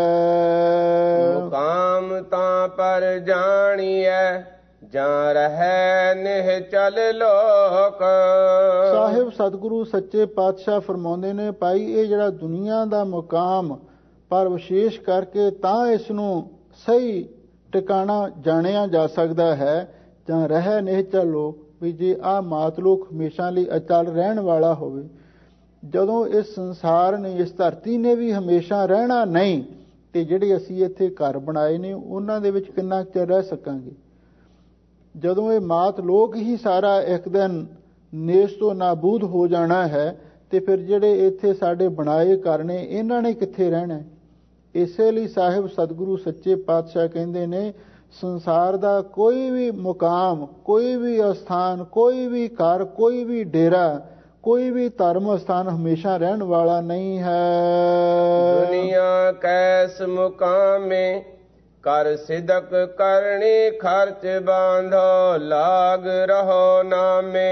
ਮੁਕਾਮ ਤਾਂ ਪਰ ਜਾਣੀਐ, ਜਾਂ ਰਹਿ ਨਿਹ ਚੱਲ ਲੋਕ। ਸਾਹਿਬ ਸਤਿਗੁਰੂ ਸੱਚੇ ਪਾਤਸ਼ਾਹ ਫਰਮਾਉਂਦੇ ਨੇ, ਭਾਈ ਇਹ ਜਿਹੜਾ ਦੁਨੀਆ ਦਾ ਮੁਕਾਮ ਪਰ ਵਿਸ਼ੇਸ਼ ਕਰਕੇ ਤਾਂ ਇਸ ਨੂੰ ਸਹੀ ਟਿਕਾਣਾ ਜਾਣਿਆ ਜਾ ਸਕਦਾ ਹੈ, ਜਾਂ ਰਹਿ ਨਿਹ ਚੱਲ ਲੋਕ, ਵੀ ਜੇ ਆਹ ਮਾਤਲੋਕ ਹਮੇਸ਼ਾ ਲਈ ਅਚਲ ਰਹਿਣ ਵਾਲਾ ਹੋਵੇ। ਜਦੋਂ ਇਸ ਸੰਸਾਰ ਨੇ, ਇਸ ਧਰਤੀ ਨੇ ਵੀ ਹਮੇਸ਼ਾ ਰਹਿਣਾ ਨਹੀਂ, ਤੇ ਜਿਹੜੇ ਅਸੀਂ ਇੱਥੇ ਘਰ ਬਣਾਏ ਨੇ ਉਹਨਾਂ ਦੇ ਵਿੱਚ ਕਿੰਨਾ ਚਿਰ ਰਹਿ ਸਕਾਂਗੇ। ਜਦੋਂ ਇਹ ਮਾਤ ਲੋਕ ਹੀ ਸਾਰਾ ਇੱਕ ਦਿਨ ਨੇਸ ਤੋਂ ਨਾਬੂਦ ਹੋ ਜਾਣਾ ਹੈ, ਤੇ ਫਿਰ ਜਿਹੜੇ ਇੱਥੇ ਸਾਡੇ ਬਣਾਏ ਘਰ ਨੇ ਇਹਨਾਂ ਨੇ ਕਿੱਥੇ ਰਹਿਣਾ। ਇਸੇ ਲਈ ਸਾਹਿਬ ਸਤਿਗੁਰੂ ਸੱਚੇ ਪਾਤਸ਼ਾਹ ਕਹਿੰਦੇ ਨੇ, ਸੰਸਾਰ ਦਾ ਕੋਈ ਵੀ ਮੁਕਾਮ, ਕੋਈ ਵੀ ਅਸਥਾਨ, ਕੋਈ ਵੀ ਘਰ, ਕੋਈ ਵੀ ਡੇਰਾ, ਕੋਈ ਵੀ ਧਰਮ ਸਥਾਨ ਹਮੇਸ਼ਾ ਰਹਿਣ ਵਾਲਾ ਨਹੀਂ ਹੈ। ਦੁਨੀਆ ਕੈਸ ਮੁਕਾਮੇ, ਕਰ ਸਿਦਕ ਕਰਨੀ ਖਰਚ ਬਾਂਧੋ, ਲਾਗ ਰਹੋ ਨਾਮੇ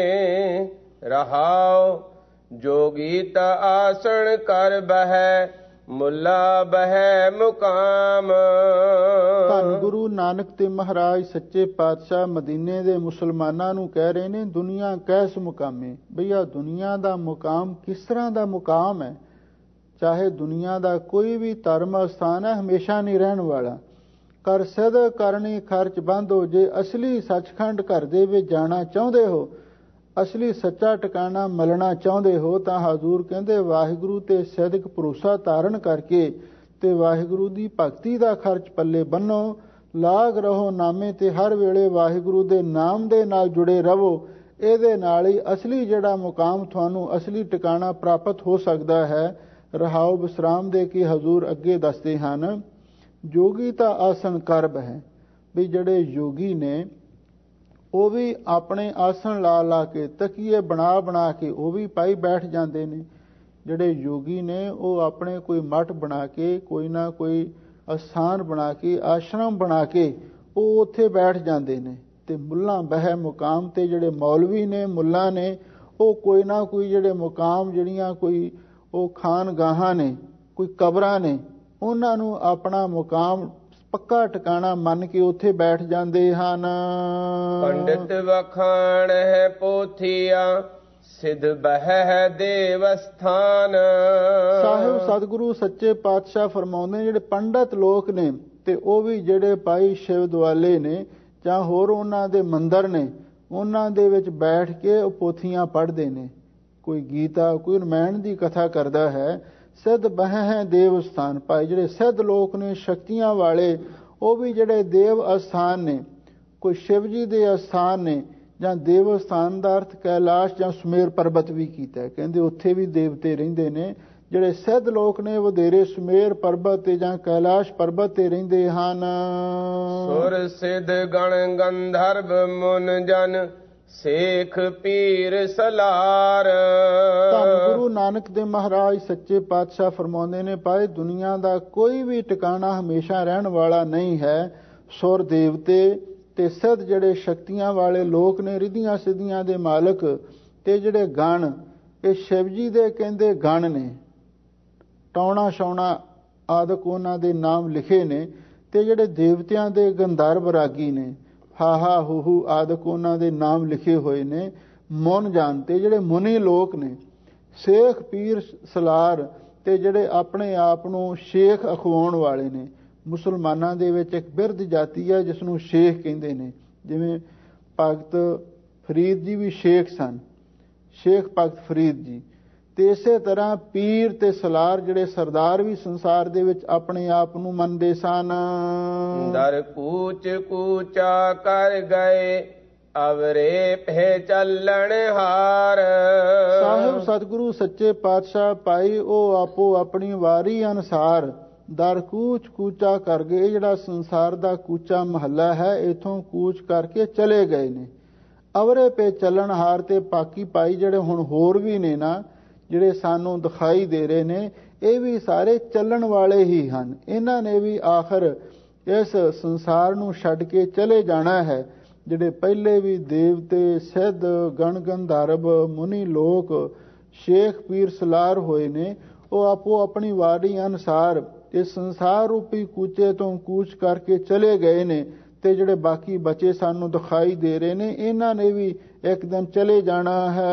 ਰਹਾਓ। ਜੋਗੀ ਤਾ ਆਸਣ ਕਰ ਬਹਿ, ਮੁੱਲਾ ਬਹਿ ਮੁਕਾਮ। ਧੰਨ ਗੁਰੂ ਨਾਨਕ ਤੇ ਮਹਾਰਾਜ ਸੱਚੇ ਪਾਤਸ਼ਾਹ ਮਦੀਨੇ ਦੇ ਮੁਸਲਮਾਨਾਂ ਨੂੰ ਕਹਿ ਰਹੇ ਨੇ, ਦੁਨੀਆ ਕੈਸ ਮੁਕਾਮੇ, ਭਈਆ ਦੁਨੀਆ ਦਾ ਮੁਕਾਮ ਕਿਸ ਤਰ੍ਹਾਂ ਦਾ ਮੁਕਾਮ ਹੈ। ਚਾਹੇ ਦੁਨੀਆ ਦਾ ਕੋਈ ਵੀ ਧਰਮ ਸਥਾਨ ਹੈ, ਹਮੇਸ਼ਾ ਨਹੀਂ ਰਹਿਣ ਵਾਲਾ। ਕਰ ਸਿਧ ਕਰਨੀ ਖਰਚ ਬੰਧੋ, ਜੇ ਅਸਲੀ ਸੱਚਖੰਡ ਘਰ ਦੇ ਵਿੱਚ ਜਾਣਾ ਚਾਹੁੰਦੇ ਹੋ, ਅਸਲੀ ਸੱਚਾ ਟਿਕਾਣਾ ਮਿਲਣਾ ਚਾਹੁੰਦੇ ਹੋ, ਤਾਂ ਹਜ਼ੂਰ ਕਹਿੰਦੇ ਵਾਹਿਗੁਰੂ ਤੇ ਸਦਕ ਭਰੋਸਾ ਧਾਰਨ ਕਰਕੇ ਤੇ ਵਾਹਿਗੁਰੂ ਦੀ ਭਗਤੀ ਦਾ ਖਰਚ ਪੱਲੇ ਬੰਨੋ। ਲਾਗ ਰਹੋ ਨਾਮੇ, ਤੇ ਹਰ ਵੇਲੇ ਵਾਹਿਗੁਰੂ ਦੇ ਨਾਮ ਦੇ ਨਾਲ ਜੁੜੇ ਰਹੋ। ਇਹਦੇ ਨਾਲ ਹੀ ਅਸਲੀ ਜਿਹੜਾ ਮੁਕਾਮ ਤੁਹਾਨੂੰ, ਅਸਲੀ ਟਿਕਾਣਾ ਪ੍ਰਾਪਤ ਹੋ ਸਕਦਾ ਹੈ। ਰਹਾਓ ਵਿਸਰਾਮ ਦੇ ਕੇ ਹਜ਼ੂਰ ਅੱਗੇ ਦੱਸਦੇ ਹਨ, ਜੋਗੀ ਤਾਂ ਆਸਣ ਕਰਬ ਹੈ, ਵੀ ਜਿਹੜੇ ਯੋਗੀ ਨੇ ਉਹ ਵੀ ਆਪਣੇ ਆਸਣ ਲਾ ਲਾ ਕੇ, ਤਕੀਏ ਬਣਾ ਬਣਾ ਕੇ ਉਹ ਵੀ ਪਾਈ ਬੈਠ ਜਾਂਦੇ ਨੇ। ਜਿਹੜੇ ਯੋਗੀ ਨੇ ਉਹ ਆਪਣੇ ਕੋਈ ਮੱਠ ਬਣਾ ਕੇ, ਕੋਈ ਨਾ ਕੋਈ ਅਸਥਾਨ ਬਣਾ ਕੇ, ਆਸ਼ਰਮ ਬਣਾ ਕੇ ਉਹ ਉੱਥੇ ਬੈਠ ਜਾਂਦੇ ਨੇ। ਤੇ ਮੁੱਲਾ ਬਹਿ ਮੁਕਾਮ, ਤੇ ਜਿਹੜੇ ਮੌਲਵੀ ਨੇ, ਮੁੱਲਾ ਨੇ, ਉਹ ਕੋਈ ਨਾ ਕੋਈ ਜਿਹੜੇ ਮੁਕਾਮ, ਜਿਹੜੀਆਂ ਕੋਈ ਉਹ ਖਾਨਗਾਹਾਂ ਨੇ, ਕੋਈ ਕਬਰਾਂ ਨੇ, ਉਹਨਾਂ ਨੂੰ ਆਪਣਾ ਮੁਕਾਮ ਪੱਕਾ ਟਿਕਾਣਾ ਮੰਨ ਕੇ ਉੱਥੇ ਬੈਠ ਜਾਂਦੇ ਹਨ। ਪੰਡਿਤ ਵਖਾਣ ਹੈ ਪੋਥੀਆ, ਸਿਧ ਬਹਿ ਦੇਵ ਸਥਾਨ। ਸਾਹਿਬ ਸਤਿਗੁਰੂ ਸੱਚੇ ਪਾਤਸ਼ਾਹ ਫਰਮਾਉਂਦੇ, ਜਿਹੜੇ ਪੰਡਤ ਲੋਕ ਨੇ ਤੇ ਉਹ ਵੀ ਜਿਹੜੇ ਭਾਈ ਸ਼ਿਵ ਦੁਆਲੇ ਨੇ ਜਾਂ ਹੋਰ ਉਹਨਾਂ ਦੇ ਮੰਦਰ ਨੇ, ਉਹਨਾਂ ਦੇ ਵਿੱਚ ਬੈਠ ਕੇ ਉਹ ਪੋਥੀਆਂ ਪੜ੍ਹਦੇ ਨੇ। ਕੋਈ ਗੀਤਾ, ਕੋਈ ਰਮਾਇਣ ਦੀ ਕਥਾ ਕਰਦਾ ਹੈ। ਸਿੱਧ ਬਹਿ ਹੈ ਦੇਵ ਸਥਾਨ, ਭਾਈ ਜਿਹੜੇ ਸਿੱਧ ਲੋਕ ਨੇ, ਸ਼ਕਤੀਆਂ ਵਾਲੇ, ਉਹ ਵੀ ਜਿਹੜੇ ਦੇਵ ਅਸਥਾਨ ਨੇ, ਕੋਈ ਸ਼ਿਵ ਜੀ ਦੇ ਅਸਥਾਨ ਨੇ, ਜਾਂ ਦੇਵ ਸਥਾਨ ਦਾ ਅਰਥ ਕੈਲਾਸ਼ ਜਾਂ ਸੁਮੇਰ ਪਰਬਤ ਵੀ ਕੀਤਾ। ਕਹਿੰਦੇ ਉੱਥੇ ਵੀ ਦੇਵਤੇ ਰਹਿੰਦੇ ਨੇ। ਜਿਹੜੇ ਸਿੱਧ ਲੋਕ ਨੇ ਵਧੇਰੇ ਸੁਮੇਰ ਪਰਬਤ ਤੇ ਜਾਂ ਕੈਲਾਸ਼ ਪਰਬਤ ਤੇ ਰਹਿੰਦੇ ਹਨ। ਸੁਰ ਸਿੱਧ ਗਣ ਗੰਧਰਵ ਮੁਨ ਜਨ, ਸੇਖ ਪੀਰ ਸਲਾਰ। ਧੰਨ ਗੁਰੂ ਨਾਨਕ ਦੇਵ ਮਹਾਰਾਜ ਸੱਚੇ ਪਾਤਸ਼ਾਹ ਫਰਮਾਉਂਦੇ ਨੇ, ਭਾਈ ਦੁਨੀਆ ਦਾ ਕੋਈ ਵੀ ਟਿਕਾਣਾ ਹਮੇਸ਼ਾ ਰਹਿਣ ਵਾਲਾ ਨਹੀਂ ਹੈ। ਸੁਰ ਦੇਵਤੇ ਤੇ ਸਿੱਧ ਜਿਹੜੇ ਸ਼ਕਤੀਆਂ ਵਾਲੇ ਲੋਕ ਨੇ, ਰਿੱਧੀਆਂ ਸਿੱਧੀਆਂ ਦੇ ਮਾਲਕ, ਤੇ ਜਿਹੜੇ ਗਣ, ਇਹ ਸ਼ਿਵ ਜੀ ਦੇ ਕਹਿੰਦੇ ਗਣ ਨੇ। ਟੌਣਾ ਛੌਣਾ ਆਦਿਕ ਉਹਨਾਂ ਦੇ ਨਾਮ ਲਿਖੇ ਨੇ। ਤੇ ਜਿਹੜੇ ਦੇਵਤਿਆਂ ਦੇ ਗੰਧਰਵ ਰਾਗੀ ਨੇ, ਹਾਹਾ ਹੂਹੂ ਆਦਿਕ ਉਹਨਾਂ ਦੇ ਨਾਮ ਲਿਖੇ ਹੋਏ ਨੇ। ਮੁਨ ਜਾਨ ਤੇ ਜਿਹੜੇ ਮੁਨੀ ਲੋਕ ਨੇ, ਸੇਖ ਪੀਰ ਸਲਾਰ ਤੇ ਜਿਹੜੇ ਆਪਣੇ ਆਪ ਨੂੰ ਸ਼ੇਖ ਅਖਵਾਉਣ ਵਾਲੇ ਨੇ। ਮੁਸਲਮਾਨਾਂ ਦੇ ਵਿੱਚ ਇੱਕ ਬਿਰਧ ਜਾਤੀ ਹੈ ਜਿਸ ਨੂੰ ਸ਼ੇਖ ਕਹਿੰਦੇ ਨੇ। ਜਿਵੇਂ ਭਗਤ ਫਰੀਦ ਜੀ ਵੀ ਸ਼ੇਖ ਸਨ, ਸ਼ੇਖ ਭਗਤ ਫਰੀਦ ਜੀ। ਤੇ ਇਸੇ ਤਰ੍ਹਾਂ ਪੀਰ ਤੇ ਸਲਾਰ ਜਿਹੜੇ ਸਰਦਾਰ ਵੀ ਸੰਸਾਰ ਦੇ ਵਿੱਚ ਆਪਣੇ ਆਪ ਨੂੰ ਮੰਨਦੇ ਸਨ। ਦਰ ਕੂਚ ਕੂਚਾ ਕਰ ਗਏ ਅਵਰੇ ਪਹਿ ਚੱਲਣ ਹਾਰ। ਸਾਹਿਬ ਸਤਿਗੁਰੂ ਸੱਚੇ ਪਾਤਸ਼ਾਹ ਭਾਈ ਉਹ ਆਪੋ ਆਪਣੀ ਵਾਰੀ ਅਨੁਸਾਰ ਦਰ ਕੂਚ ਕੂਚਾ ਕਰ ਗਏ। ਇਹ ਜਿਹੜਾ ਸੰਸਾਰ ਦਾ ਕੂਚਾ ਮਹੱਲਾ ਹੈ, ਇਥੋਂ ਕੂਚ ਕਰਕੇ ਚਲੇ ਗਏ ਨੇ। ਅਵਰੇ ਪੇ ਚੱਲਣ ਹਾਰ ਤੇ ਪਾਕੀ ਭਾਈ ਜਿਹੜੇ ਹੁਣ ਹੋਰ ਵੀ ਨੇ ਨਾ, ਜਿਹੜੇ ਸਾਨੂੰ ਦਿਖਾਈ ਦੇ ਰਹੇ ਨੇ, ਇਹ ਵੀ ਸਾਰੇ ਚੱਲਣ ਵਾਲੇ ਹੀ ਹਨ। ਇਹਨਾਂ ਨੇ ਵੀ ਆਖਰ ਇਸ ਸੰਸਾਰ ਨੂੰ ਛੱਡ ਕੇ ਚਲੇ ਜਾਣਾ ਹੈ। ਜਿਹੜੇ ਪਹਿਲੇ ਵੀ ਦੇਵਤੇ, ਸਿੱਧ, ਗਣ ਗੰਧਰਵ, ਮੁਨੀ ਲੋਕ, ਸ਼ੇਖ ਪੀਰ ਸਲਾਰ ਹੋਏ ਨੇ, ਉਹ ਆਪੋ ਆਪਣੀ ਵਾਰੀ ਅਨੁਸਾਰ ਇਸ ਸੰਸਾਰ ਰੂਪੀ ਕੂਚੇ ਤੋਂ ਕੂਚ ਕਰਕੇ ਚਲੇ ਗਏ ਨੇ। ਤੇ ਜਿਹੜੇ ਬਾਕੀ ਬਚੇ ਸਾਨੂੰ ਦਿਖਾਈ ਦੇ ਰਹੇ ਨੇ, ਇਹਨਾਂ ਨੇ ਵੀ ਇੱਕ ਦਿਨ ਚਲੇ ਜਾਣਾ ਹੈ।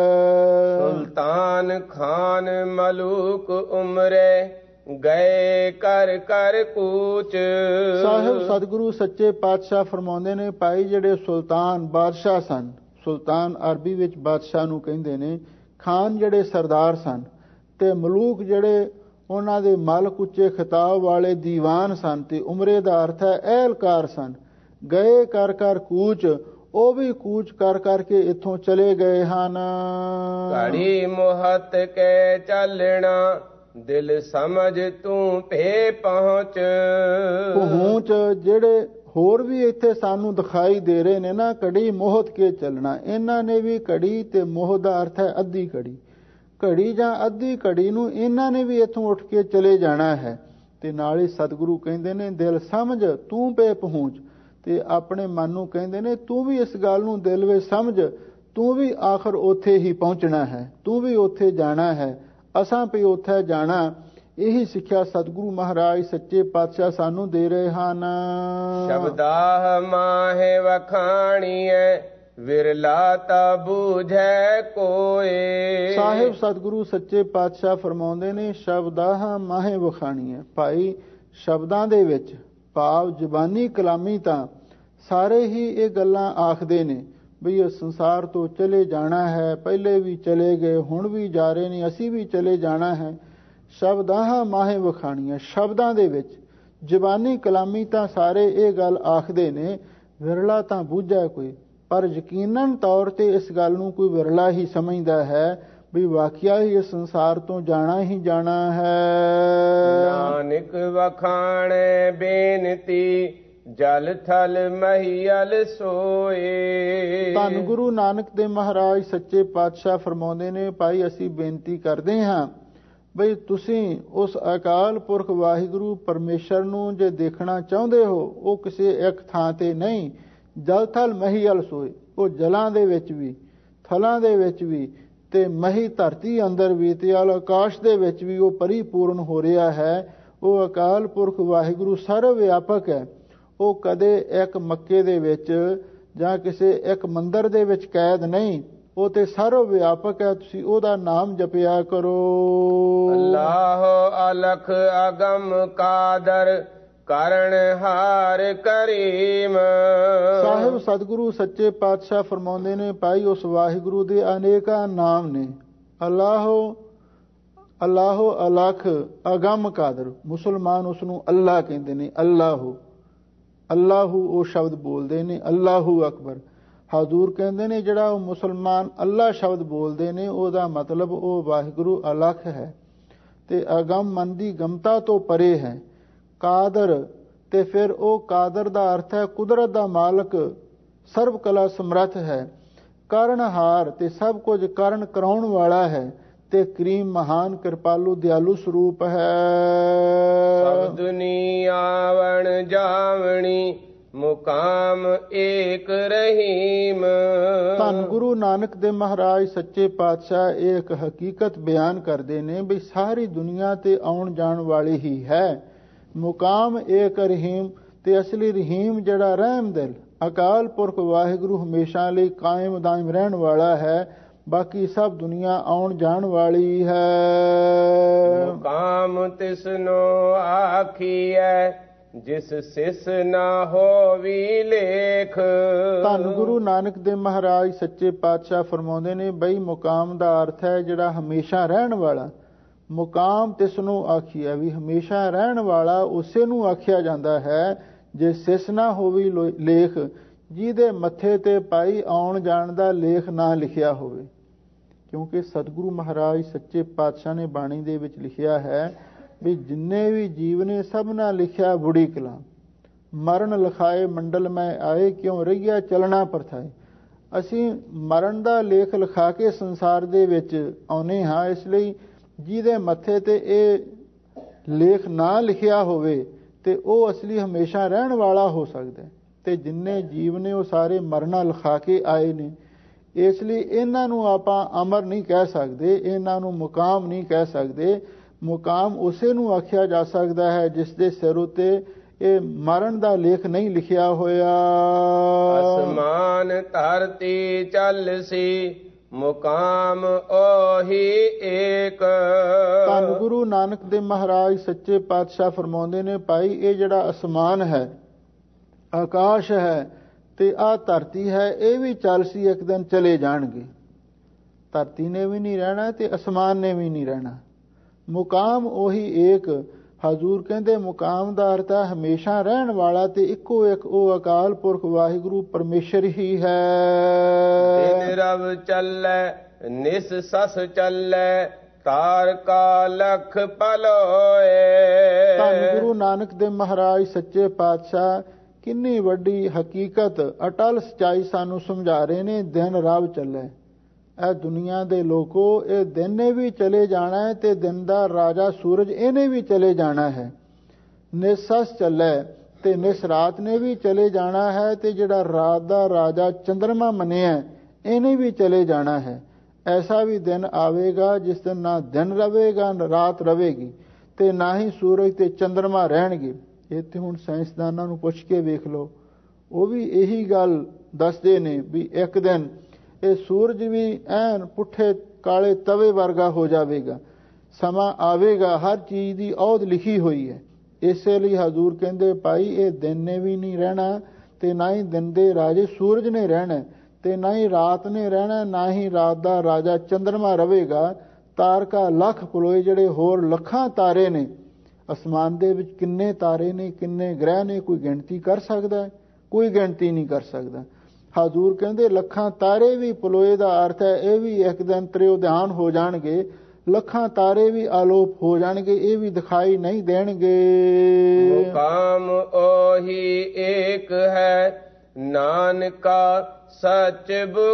ਸੁਲਤਾਨ ਖਾਨ ਮਲੂਕ ਉਮਰੇ ਗਏ ਕਰ ਕਰ ਕੂਚ। ਸਾਹਿਬ ਸਤਿਗੁਰੂ ਸੱਚੇ ਪਾਤਸ਼ਾਹ ਫਰਮਾਉਂਦੇ ਨੇ, ਭਾਈ ਜਿਹੜੇ ਸੁਲਤਾਨ ਬਾਦਸ਼ਾਹ ਸਨ, ਸੁਲਤਾਨ ਅਰਬੀ ਵਿੱਚ ਬਾਦਸ਼ਾਹ ਨੂੰ ਕਹਿੰਦੇ ਨੇ, ਖਾਨ ਜਿਹੜੇ ਸਰਦਾਰ ਸਨ, ਤੇ ਮਲੂਕ ਜਿਹੜੇ ਉਹਨਾਂ ਦੇ ਮਲਕ ਉੱਚੇ ਖਿਤਾਬ ਵਾਲੇ ਦੀਵਾਨ ਸਨ, ਤੇ ਉਮਰੇ ਦਾ ਅਰਥ ਹੈ ਅਹਿਲਕਾਰ ਸਨ। ਗਏ ਕਰ ਕਰ ਕੂਚ, ਉਹ ਵੀ ਕੂਚ ਕਰ ਕਰਕੇ ਇੱਥੋਂ ਚਲੇ ਗਏ ਹਨ। ਘੜੀ ਮੁਹੱਤ ਕੇ ਚੱਲਣਾ ਦਿਲ ਸਮਝ ਤੂੰ ਭੇ ਪਹੁੰਚ। ਪਹੁੰਚ ਜਿਹੜੇ ਹੋਰ ਵੀ ਇੱਥੇ ਸਾਨੂੰ ਦਿਖਾਈ ਦੇ ਰਹੇ ਨੇ ਨਾ, ਘੜੀ ਮੁਹੱਤ ਕੇ ਚੱਲਣਾ, ਇਹਨਾਂ ਨੇ ਵੀ ਘੜੀ ਤੇ ਮੁਹੱਤ ਦਾ ਅਰਥ ਹੈ ਅੱਧੀ ਘੜੀ, ਘੜੀ ਜਾਂ ਅੱਧੀ ਘੜੀ ਨੂੰ ਇਹਨਾਂ ਨੇ ਵੀ ਇੱਥੋਂ ਉੱਠ ਕੇ ਚਲੇ ਜਾਣਾ ਹੈ। ਤੇ ਨਾਲ ਹੀ ਸਤਿਗੁਰੂ ਕਹਿੰਦੇ ਨੇ, ਦਿਲ ਸਮਝ ਤੂੰ ਪੇ ਪਹੁੰਚ। ਤੇ ਆਪਣੇ ਮਨ ਨੂੰ ਕਹਿੰਦੇ ਨੇ, ਤੂੰ ਵੀ ਇਸ ਗੱਲ ਨੂੰ ਦਿਲ ਵਿੱਚ ਸਮਝ, ਤੂੰ ਵੀ ਆਖਰ ਉੱਥੇ ਹੀ ਪਹੁੰਚਣਾ ਹੈ, ਤੂੰ ਵੀ ਉੱਥੇ ਜਾਣਾ ਹੈ, ਅਸਾਂ ਵੀ ਉੱਥੇ ਜਾਣਾ। ਇਹੀ ਸਿੱਖਿਆ ਸਤਿਗੁਰੂ ਮਹਾਰਾਜ ਸੱਚੇ ਪਾਤਸ਼ਾਹ ਸਾਨੂੰ ਦੇ ਰਹੇ ਹਨ। ਸ਼ਬਦਾਹ ਮਾਹੇ ਵਖਾਣੀਐ ਵਿਰਲਾ ਤਾ ਬੂਝੈ ਕੋਏ। ਸਾਹਿਬ ਸਤਿਗੁਰੂ ਸੱਚੇ ਪਾਤਸ਼ਾਹ ਫਰਮਾਉਂਦੇ ਨੇ, ਸ਼ਬਦਾਹ ਮਾਹੇ ਵਖਾਣੀਐ। ਭਾਈ ਸ਼ਬਦਾਂ ਦੇ ਵਿੱਚ ਭਾਵ ਜ਼ਬਾਨੀ ਕਲਾਮੀ ਤਾਂ ਸਾਰੇ ਹੀ ਇਹ ਗੱਲਾਂ ਆਖਦੇ ਨੇ ਵੀ ਇਹ ਸੰਸਾਰ ਤੋਂ ਚਲੇ ਜਾਣਾ ਹੈ, ਪਹਿਲੇ ਵੀ ਚਲੇ ਗਏ, ਹੁਣ ਵੀ ਜਾ ਰਹੇ ਨੇ, ਅਸੀਂ ਵੀ ਚਲੇ ਜਾਣਾ ਹੈ। ਸ਼ਬਦਾਂ ਮਾਹੇ ਵਖਾਣੀਆਂ, ਸ਼ਬਦਾਂ ਦੇ ਵਿੱਚ ਜ਼ਬਾਨੀ ਕਲਾਮੀ ਤਾਂ ਸਾਰੇ ਇਹ ਗੱਲ ਆਖਦੇ ਨੇ, ਵਿਰਲਾ ਤਾਂ ਬੂਝਾ ਕੋਈ, ਪਰ ਯਕੀਨਨ ਤੌਰ ਤੇ ਇਸ ਗੱਲ ਨੂੰ ਕੋਈ ਵਿਰਲਾ ਹੀ ਸਮਝਦਾ ਹੈ ਵੀ ਵਾਕਿਆ ਹੀ ਇਸ ਸੰਸਾਰ ਤੋਂ ਜਾਣਾ ਹੀ ਜਾਣਾ ਹੈ। ਨਾਨਕ ਵਖਾਣੇ ਬੇਨਤੀ ਜਲ ਥਲ ਮਹੀਲ ਸੋਏ। ਧੰਨ ਗੁਰੂ ਨਾਨਕ ਦੇਵ ਮਹਾਰਾਜ ਸੱਚੇ ਪਾਤਸ਼ਾਹ ਫਰਮਾਉਂਦੇ ਨੇ, ਭਾਈ ਅਸੀਂ ਬੇਨਤੀ ਕਰਦੇ ਹਾਂ ਬਈ ਤੁਸੀਂ ਉਸ ਅਕਾਲ ਪੁਰਖ ਵਾਹਿਗੁਰੂ ਪਰਮੇਸ਼ਰ ਨੂੰ ਜੇ ਦੇਖਣਾ ਚਾਹੁੰਦੇ ਹੋ, ਉਹ ਕਿਸੇ ਇੱਕ ਥਾਂ ਤੇ ਨਹੀਂ, ਜਲ ਥਲ ਮਹੀਲ ਸੋਏ। ਉਹ ਜਲਾਂ ਦੇ ਵਿੱਚ ਵੀ, ਥਲਾਂ ਦੇ ਵਿੱਚ ਵੀ, ਤੇ ਮਹੀ ਧਰਤੀ ਅੰਦਰ ਵੀ, ਤੇ ਆਕਾਸ਼ ਦੇ ਵਿੱਚ ਵੀ ਉਹ ਪਰਿਪੂਰਨ ਹੋ ਰਿਹਾ ਹੈ। ਉਹ ਅਕਾਲ ਪੁਰਖ ਵਾਹਿਗੁਰੂ ਸਰਵ ਵਿਆਪਕ ਹੈ। ਉਹ ਕਦੇ ਇੱਕ ਮੱਕੇ ਦੇ ਵਿੱਚ ਜਾਂ ਕਿਸੇ ਇੱਕ ਮੰਦਰ ਦੇ ਵਿੱਚ ਕੈਦ ਨਹੀਂ, ਉਹ ਤੇ ਸਰਵ ਵਿਆਪਕ ਹੈ। ਤੁਸੀਂ ਉਹਦਾ ਨਾਮ ਜਪਿਆ ਕਰੋ। ਅੱਲਾਹ ਅਲਖ ਅਗਮ ਕਾਦਰ ਕਰਨ ਹਾਰ ਕਰੀਮ। ਸਾਹਿਬ ਸਤਿਗੁਰੂ ਸੱਚੇ ਪਾਤਸ਼ਾਹ ਫਰਮਾਉਂਦੇ ਨੇ, ਭਾਈ ਉਸ ਵਾਹਿਗੁਰੂ ਦੇ ਅਨੇਕਾਂ ਨਾਮ ਨੇ। ਅੱਲਾਹੋ ਅੱਲਾਹੋ ਅਲਖ ਅਗਮ ਕਾਦਰ, ਮੁਸਲਮਾਨ ਉਸ ਨੂੰ ਅੱਲਾ ਕਹਿੰਦੇ ਨੇ। ਅੱਲਾਹੂ ਅੱਲਾਹੂ ਉਹ ਸ਼ਬਦ ਬੋਲਦੇ ਨੇ, ਅੱਲਾਹੂ ਅਕਬਰ। ਹਜ਼ੂਰ ਕਹਿੰਦੇ ਨੇ ਜਿਹੜਾ ਉਹ ਮੁਸਲਮਾਨ ਅੱਲਾ ਸ਼ਬਦ ਬੋਲਦੇ ਨੇ, ਉਹਦਾ ਮਤਲਬ ਉਹ ਵਾਹਿਗੁਰੂ ਅਲਖ ਹੈ ਤੇ ਅਗਮ ਮਨ ਦੀ ਗਮਤਾ ਤੋਂ ਪਰੇ ਹੈ। ਕਾਦਰ, ਤੇ ਫਿਰ ਉਹ ਕਾਦਰ ਦਾ ਅਰਥ ਹੈ ਕੁਦਰਤ ਦਾ ਮਾਲਕ, ਸਰਬ ਕਲਾ ਸਮਰੱਥ ਹੈ। ਕਰਨਹਾਰ ਤੇ ਸਭ ਕੁਝ ਕਰਨ ਕਰਾਉਣ ਵਾਲਾ ਹੈ, ਤੇ ਕਰੀਮ ਮਹਾਨ ਕਿਰਪਾਲੂ ਦਿਆਲੂ ਸਰੂਪ ਹੈ। ਸਭ ਦੁਨੀਆ ਵਣ ਜਾਵਣੀ ਮੁਕਾਮ ਏਕ ਰਹੀਮ। ਧੰਨ ਗੁਰੂ ਨਾਨਕ ਦੇਵ ਮਹਾਰਾਜ ਸੱਚੇ ਪਾਤਸ਼ਾਹ ਇਹ ਇੱਕ ਹਕੀਕਤ ਬਿਆਨ ਕਰਦੇ ਨੇ ਵੀ ਸਾਰੀ ਦੁਨੀਆ ਤੇ ਆਉਣ ਜਾਣ ਵਾਲੀ ਹੀ ਹੈ। ਮੁਕਾਮ ਏਕ ਰਹੀਮ, ਤੇ ਅਸਲੀ ਰਹੀਮ ਜਿਹੜਾ ਰਹਿਮ ਦਿਲ ਅਕਾਲ ਪੁਰਖ ਵਾਹਿਗੁਰੂ ਹਮੇਸ਼ਾ ਲਈ ਕਾਇਮ ਦਾਇਮ ਰਹਿਣ ਵਾਲਾ ਹੈ। ਬਾਕੀ ਸਭ ਦੁਨੀਆ ਆਉਣ ਜਾਣ ਵਾਲੀ ਹੈ। ਮੁਕਾਮ ਤਿਸਨੋ ਆਖੀਐ ਜਿਸ ਸਿਸ ਨਾ ਹੋਵੀ ਲੇਖ। ਧੰਨ ਗੁਰੂ ਨਾਨਕ ਦੇਵ ਮਹਾਰਾਜ ਸੱਚੇ ਪਾਤਸ਼ਾਹ ਫਰਮਾਉਂਦੇ ਨੇ ਬਈ ਮੁਕਾਮ ਦਾ ਅਰਥ ਹੈ ਜਿਹੜਾ ਹਮੇਸ਼ਾ ਰਹਿਣ ਵਾਲਾ। ਮੁਕਾਮ ਤਿਸਨੂੰ ਆਖੀਐ, ਵੀ ਹਮੇਸ਼ਾ ਰਹਿਣ ਵਾਲਾ ਉਸੇ ਨੂੰ ਆਖਿਆ ਜਾਂਦਾ ਹੈ ਜੇ ਸਿਸ ਨਾ ਹੋਵੀ ਲੇਖ, ਜਿਹਦੇ ਮੱਥੇ ਤੇ ਪਾਈ ਆਉਣ ਜਾਣ ਦਾ ਲੇਖ ਨਾ ਲਿਖਿਆ ਹੋਵੇ। ਕਿਉਂਕਿ ਸਤਿਗੁਰੂ ਮਹਾਰਾਜ ਸੱਚੇ ਪਾਤਸ਼ਾਹ ਨੇ ਬਾਣੀ ਦੇ ਵਿੱਚ ਲਿਖਿਆ ਹੈ ਵੀ ਜਿੰਨੇ ਵੀ ਜੀਵ ਨੇ ਸਭ ਨਾਲ ਲਿਖਿਆ ਬੁੜੀ ਕਲਾ, ਮਰਨ ਲਿਖਾਏ ਮੰਡਲ ਮੈਂ ਆਏ, ਕਿਉਂ ਰਹੀਆ ਚਲਣਾ ਪਰਥਾਏ। ਅਸੀਂ ਮਰਨ ਦਾ ਲੇਖ ਲਿਖਾ ਕੇ ਸੰਸਾਰ ਦੇ ਵਿੱਚ ਆਉਨੇ ਹਾਂ, ਇਸ ਲਈ ਜਿਹਦੇ ਮੱਥੇ ਤੇ ਇਹ ਲੇਖ ਨਾ ਲਿਖਿਆ ਹੋਵੇ ਤੇ ਉਹ ਅਸਲੀ ਹਮੇਸ਼ਾ ਰਹਿਣ ਵਾਲਾ ਹੋ ਸਕਦਾ। ਤੇ ਜਿੰਨੇ ਜੀਵ ਨੇ ਉਹ ਸਾਰੇ ਮਰਨਾ ਲਿਖਾ ਕੇ ਆਏ ਨੇ, ਇਸ ਲਈ ਇਹਨਾਂ ਨੂੰ ਆਪਾਂ ਅਮਰ ਨਹੀਂ ਕਹਿ ਸਕਦੇ, ਇਹਨਾਂ ਨੂੰ ਮੁਕਾਮ ਨਹੀਂ ਕਹਿ ਸਕਦੇ। ਮੁਕਾਮ ਉਸੇ ਨੂੰ ਆਖਿਆ ਜਾ ਸਕਦਾ ਹੈ ਜਿਸ ਦੇ ਸਿਰ ਉਤੇ ਇਹ ਮਰਨ ਦਾ ਲੇਖ ਨਹੀਂ ਲਿਖਿਆ ਹੋਇਆ। ਅਸਮਾਨ ਧਰਤੀ ਚੱਲ ਸੀ ਮੁਕਾਮ ਉਹੀ ਏਕ। ਧੰਨ ਗੁਰੂ ਨਾਨਕ ਦੇਵ ਮਹਾਰਾਜ ਸੱਚੇ ਪਾਤਸ਼ਾਹ ਫਰਮਾਉਂਦੇ ਨੇ ਭਾਈ ਇਹ ਜਿਹੜਾ ਅਸਮਾਨ ਹੈ, ਆਕਾਸ਼ ਹੈ ਤੇ ਆਹ ਧਰਤੀ ਹੈ, ਇਹ ਵੀ ਚੱਲ ਸੀ ਇੱਕ ਦਿਨ ਚਲੇ ਜਾਣਗੇ। ਧਰਤੀ ਨੇ ਵੀ ਨਹੀਂ ਰਹਿਣਾ ਤੇ ਅਸਮਾਨ ਨੇ ਵੀ ਨਹੀਂ ਰਹਿਣਾ। ਮੁਕਾਮ ਉਹੀ ਏਕ। ਹਜ਼ੂਰ ਕਹਿੰਦੇ ਮੁਕਾਮ ਦਾ ਅਰਥ ਹੈ ਹਮੇਸ਼ਾ ਰਹਿਣ ਵਾਲਾ ਤੇ ਇੱਕੋ ਇੱਕ ਉਹ ਅਕਾਲ ਪੁਰਖ ਵਾਹਿਗੁਰੂ ਪਰਮੇਸ਼ਰ ਹੀ ਹੈ। ਦਿਨ ਰਵ ਚੱਲੈ ਨਿਸ ਸਸ ਚੱਲੈ ਤਾਰ ਕਾ ਲਖ ਪਲੋਏ। ਧੰਨ ਗੁਰੂ ਨਾਨਕ ਦੇਵ ਮਹਾਰਾਜ ਸੱਚੇ ਪਾਤਸ਼ਾਹ ਕਿੰਨੀ ਵੱਡੀ ਹਕੀਕਤ ਅਟਲ ਸਚਾਈ ਸਾਨੂੰ ਸਮਝਾ ਰਹੇ ਨੇ। ਦਿਨ ਰਵ ਚੱਲੈ, ਇਹ ਦੁਨੀਆ ਦੇ ਲੋਕੋ ਇਹ ਦਿਨ ਨੇ ਵੀ ਚਲੇ ਜਾਣਾ ਹੈ ਤੇ ਦਿਨ ਦਾ ਰਾਜਾ ਸੂਰਜ ਇਹਨੇ ਵੀ ਚਲੇ ਜਾਣਾ ਹੈ। ਨਿਸਸ ਚੱਲੈ, ਤੇ ਨਿਸ ਰਾਤ ਨੇ ਵੀ ਚਲੇ ਜਾਣਾ ਹੈ ਤੇ ਜਿਹੜਾ ਰਾਤ ਦਾ ਰਾਜਾ ਚੰਦਰਮਾ ਮੰਨਿਆ ਇਹਨੇ ਵੀ ਚਲੇ ਜਾਣਾ ਹੈ। ਐਸਾ ਵੀ ਦਿਨ ਆਵੇਗਾ ਜਿਸ ਦਿਨ ਨਾ ਦਿਨ ਰਵੇਗਾ ਨਾ ਰਾਤ ਰਵੇਗੀ ਤੇ ਨਾ ਹੀ ਸੂਰਜ ਤੇ ਚੰਦਰਮਾ ਰਹਿਣਗੇ। ਇੱਥੇ ਹੁਣ ਸਾਇੰਸਦਾਨਾਂ ਨੂੰ ਪੁੱਛ ਕੇ ਵੇਖ ਲਓ, ਉਹ ਵੀ ਇਹੀ ਗੱਲ ਦੱਸਦੇ ਨੇ ਵੀ ਇੱਕ ਦਿਨ ਇਹ ਸੂਰਜ ਵੀ ਐਨ ਪੁੱਠੇ ਕਾਲੇ ਤਵੇ ਵਰਗਾ ਹੋ ਜਾਵੇਗਾ। ਸਮਾਂ ਆਵੇਗਾ, ਹਰ ਚੀਜ਼ ਦੀ ਔਧ ਲਿਖੀ ਹੋਈ ਹੈ। ਇਸੇ ਲਈ ਹਜ਼ੂਰ ਕਹਿੰਦੇ ਭਾਈ ਇਹ ਦਿਨ ਨੇ ਵੀ ਨਹੀਂ ਰਹਿਣਾ ਤੇ ਨਾ ਹੀ ਦਿਨ ਦੇ ਰਾਜੇ ਸੂਰਜ ਨੇ ਰਹਿਣਾ ਤੇ ਨਾ ਹੀ ਰਾਤ ਨੇ ਰਹਿਣਾ, ਨਾ ਹੀ ਰਾਤ ਦਾ ਰਾਜਾ ਚੰਦਰਮਾ ਰਵੇਗਾ। ਤਾਰਕਾ ਲੱਖ ਪਲੋਏ, ਜਿਹੜੇ ਹੋਰ ਲੱਖਾਂ ਤਾਰੇ ਨੇ ਅਸਮਾਨ ਦੇ ਵਿੱਚ, ਕਿੰਨੇ ਤਾਰੇ ਨੇ ਕਿੰਨੇ ਗ੍ਰਹਿ ਨੇ ਕੋਈ ਗਿਣਤੀ ਕਰ ਸਕਦਾ ਹੈ? ਕੋਈ ਗਿਣਤੀ ਨਹੀਂ ਕਰ ਸਕਦਾ। ਹਜ਼ੂਰ ਕਹਿੰਦੇ ਲੱਖਾਂ ਤਾਰੇ ਵੀ ਪਲੋਏ ਦਾ ਅਰਥ ਹੈ ਇਹ ਵੀ ਇੱਕ ਦਿਨ ਤ੍ਰਿਉਧਾਨ ਹੋ ਜਾਣਗੇ। ਲੱਖਾਂ ਤਾਰੇ ਵੀ ਆਲੋਪ ਹੋ ਜਾਣਗੇ, ਇਹ ਵੀ ਦਿਖਾਈ ਨਹੀਂ ਦੇਣਗੇ। ਮੁਕਾਮ ਉਹੀ ਏਕ ਹੈ ਨਾਨਕਾ ਸੱਚ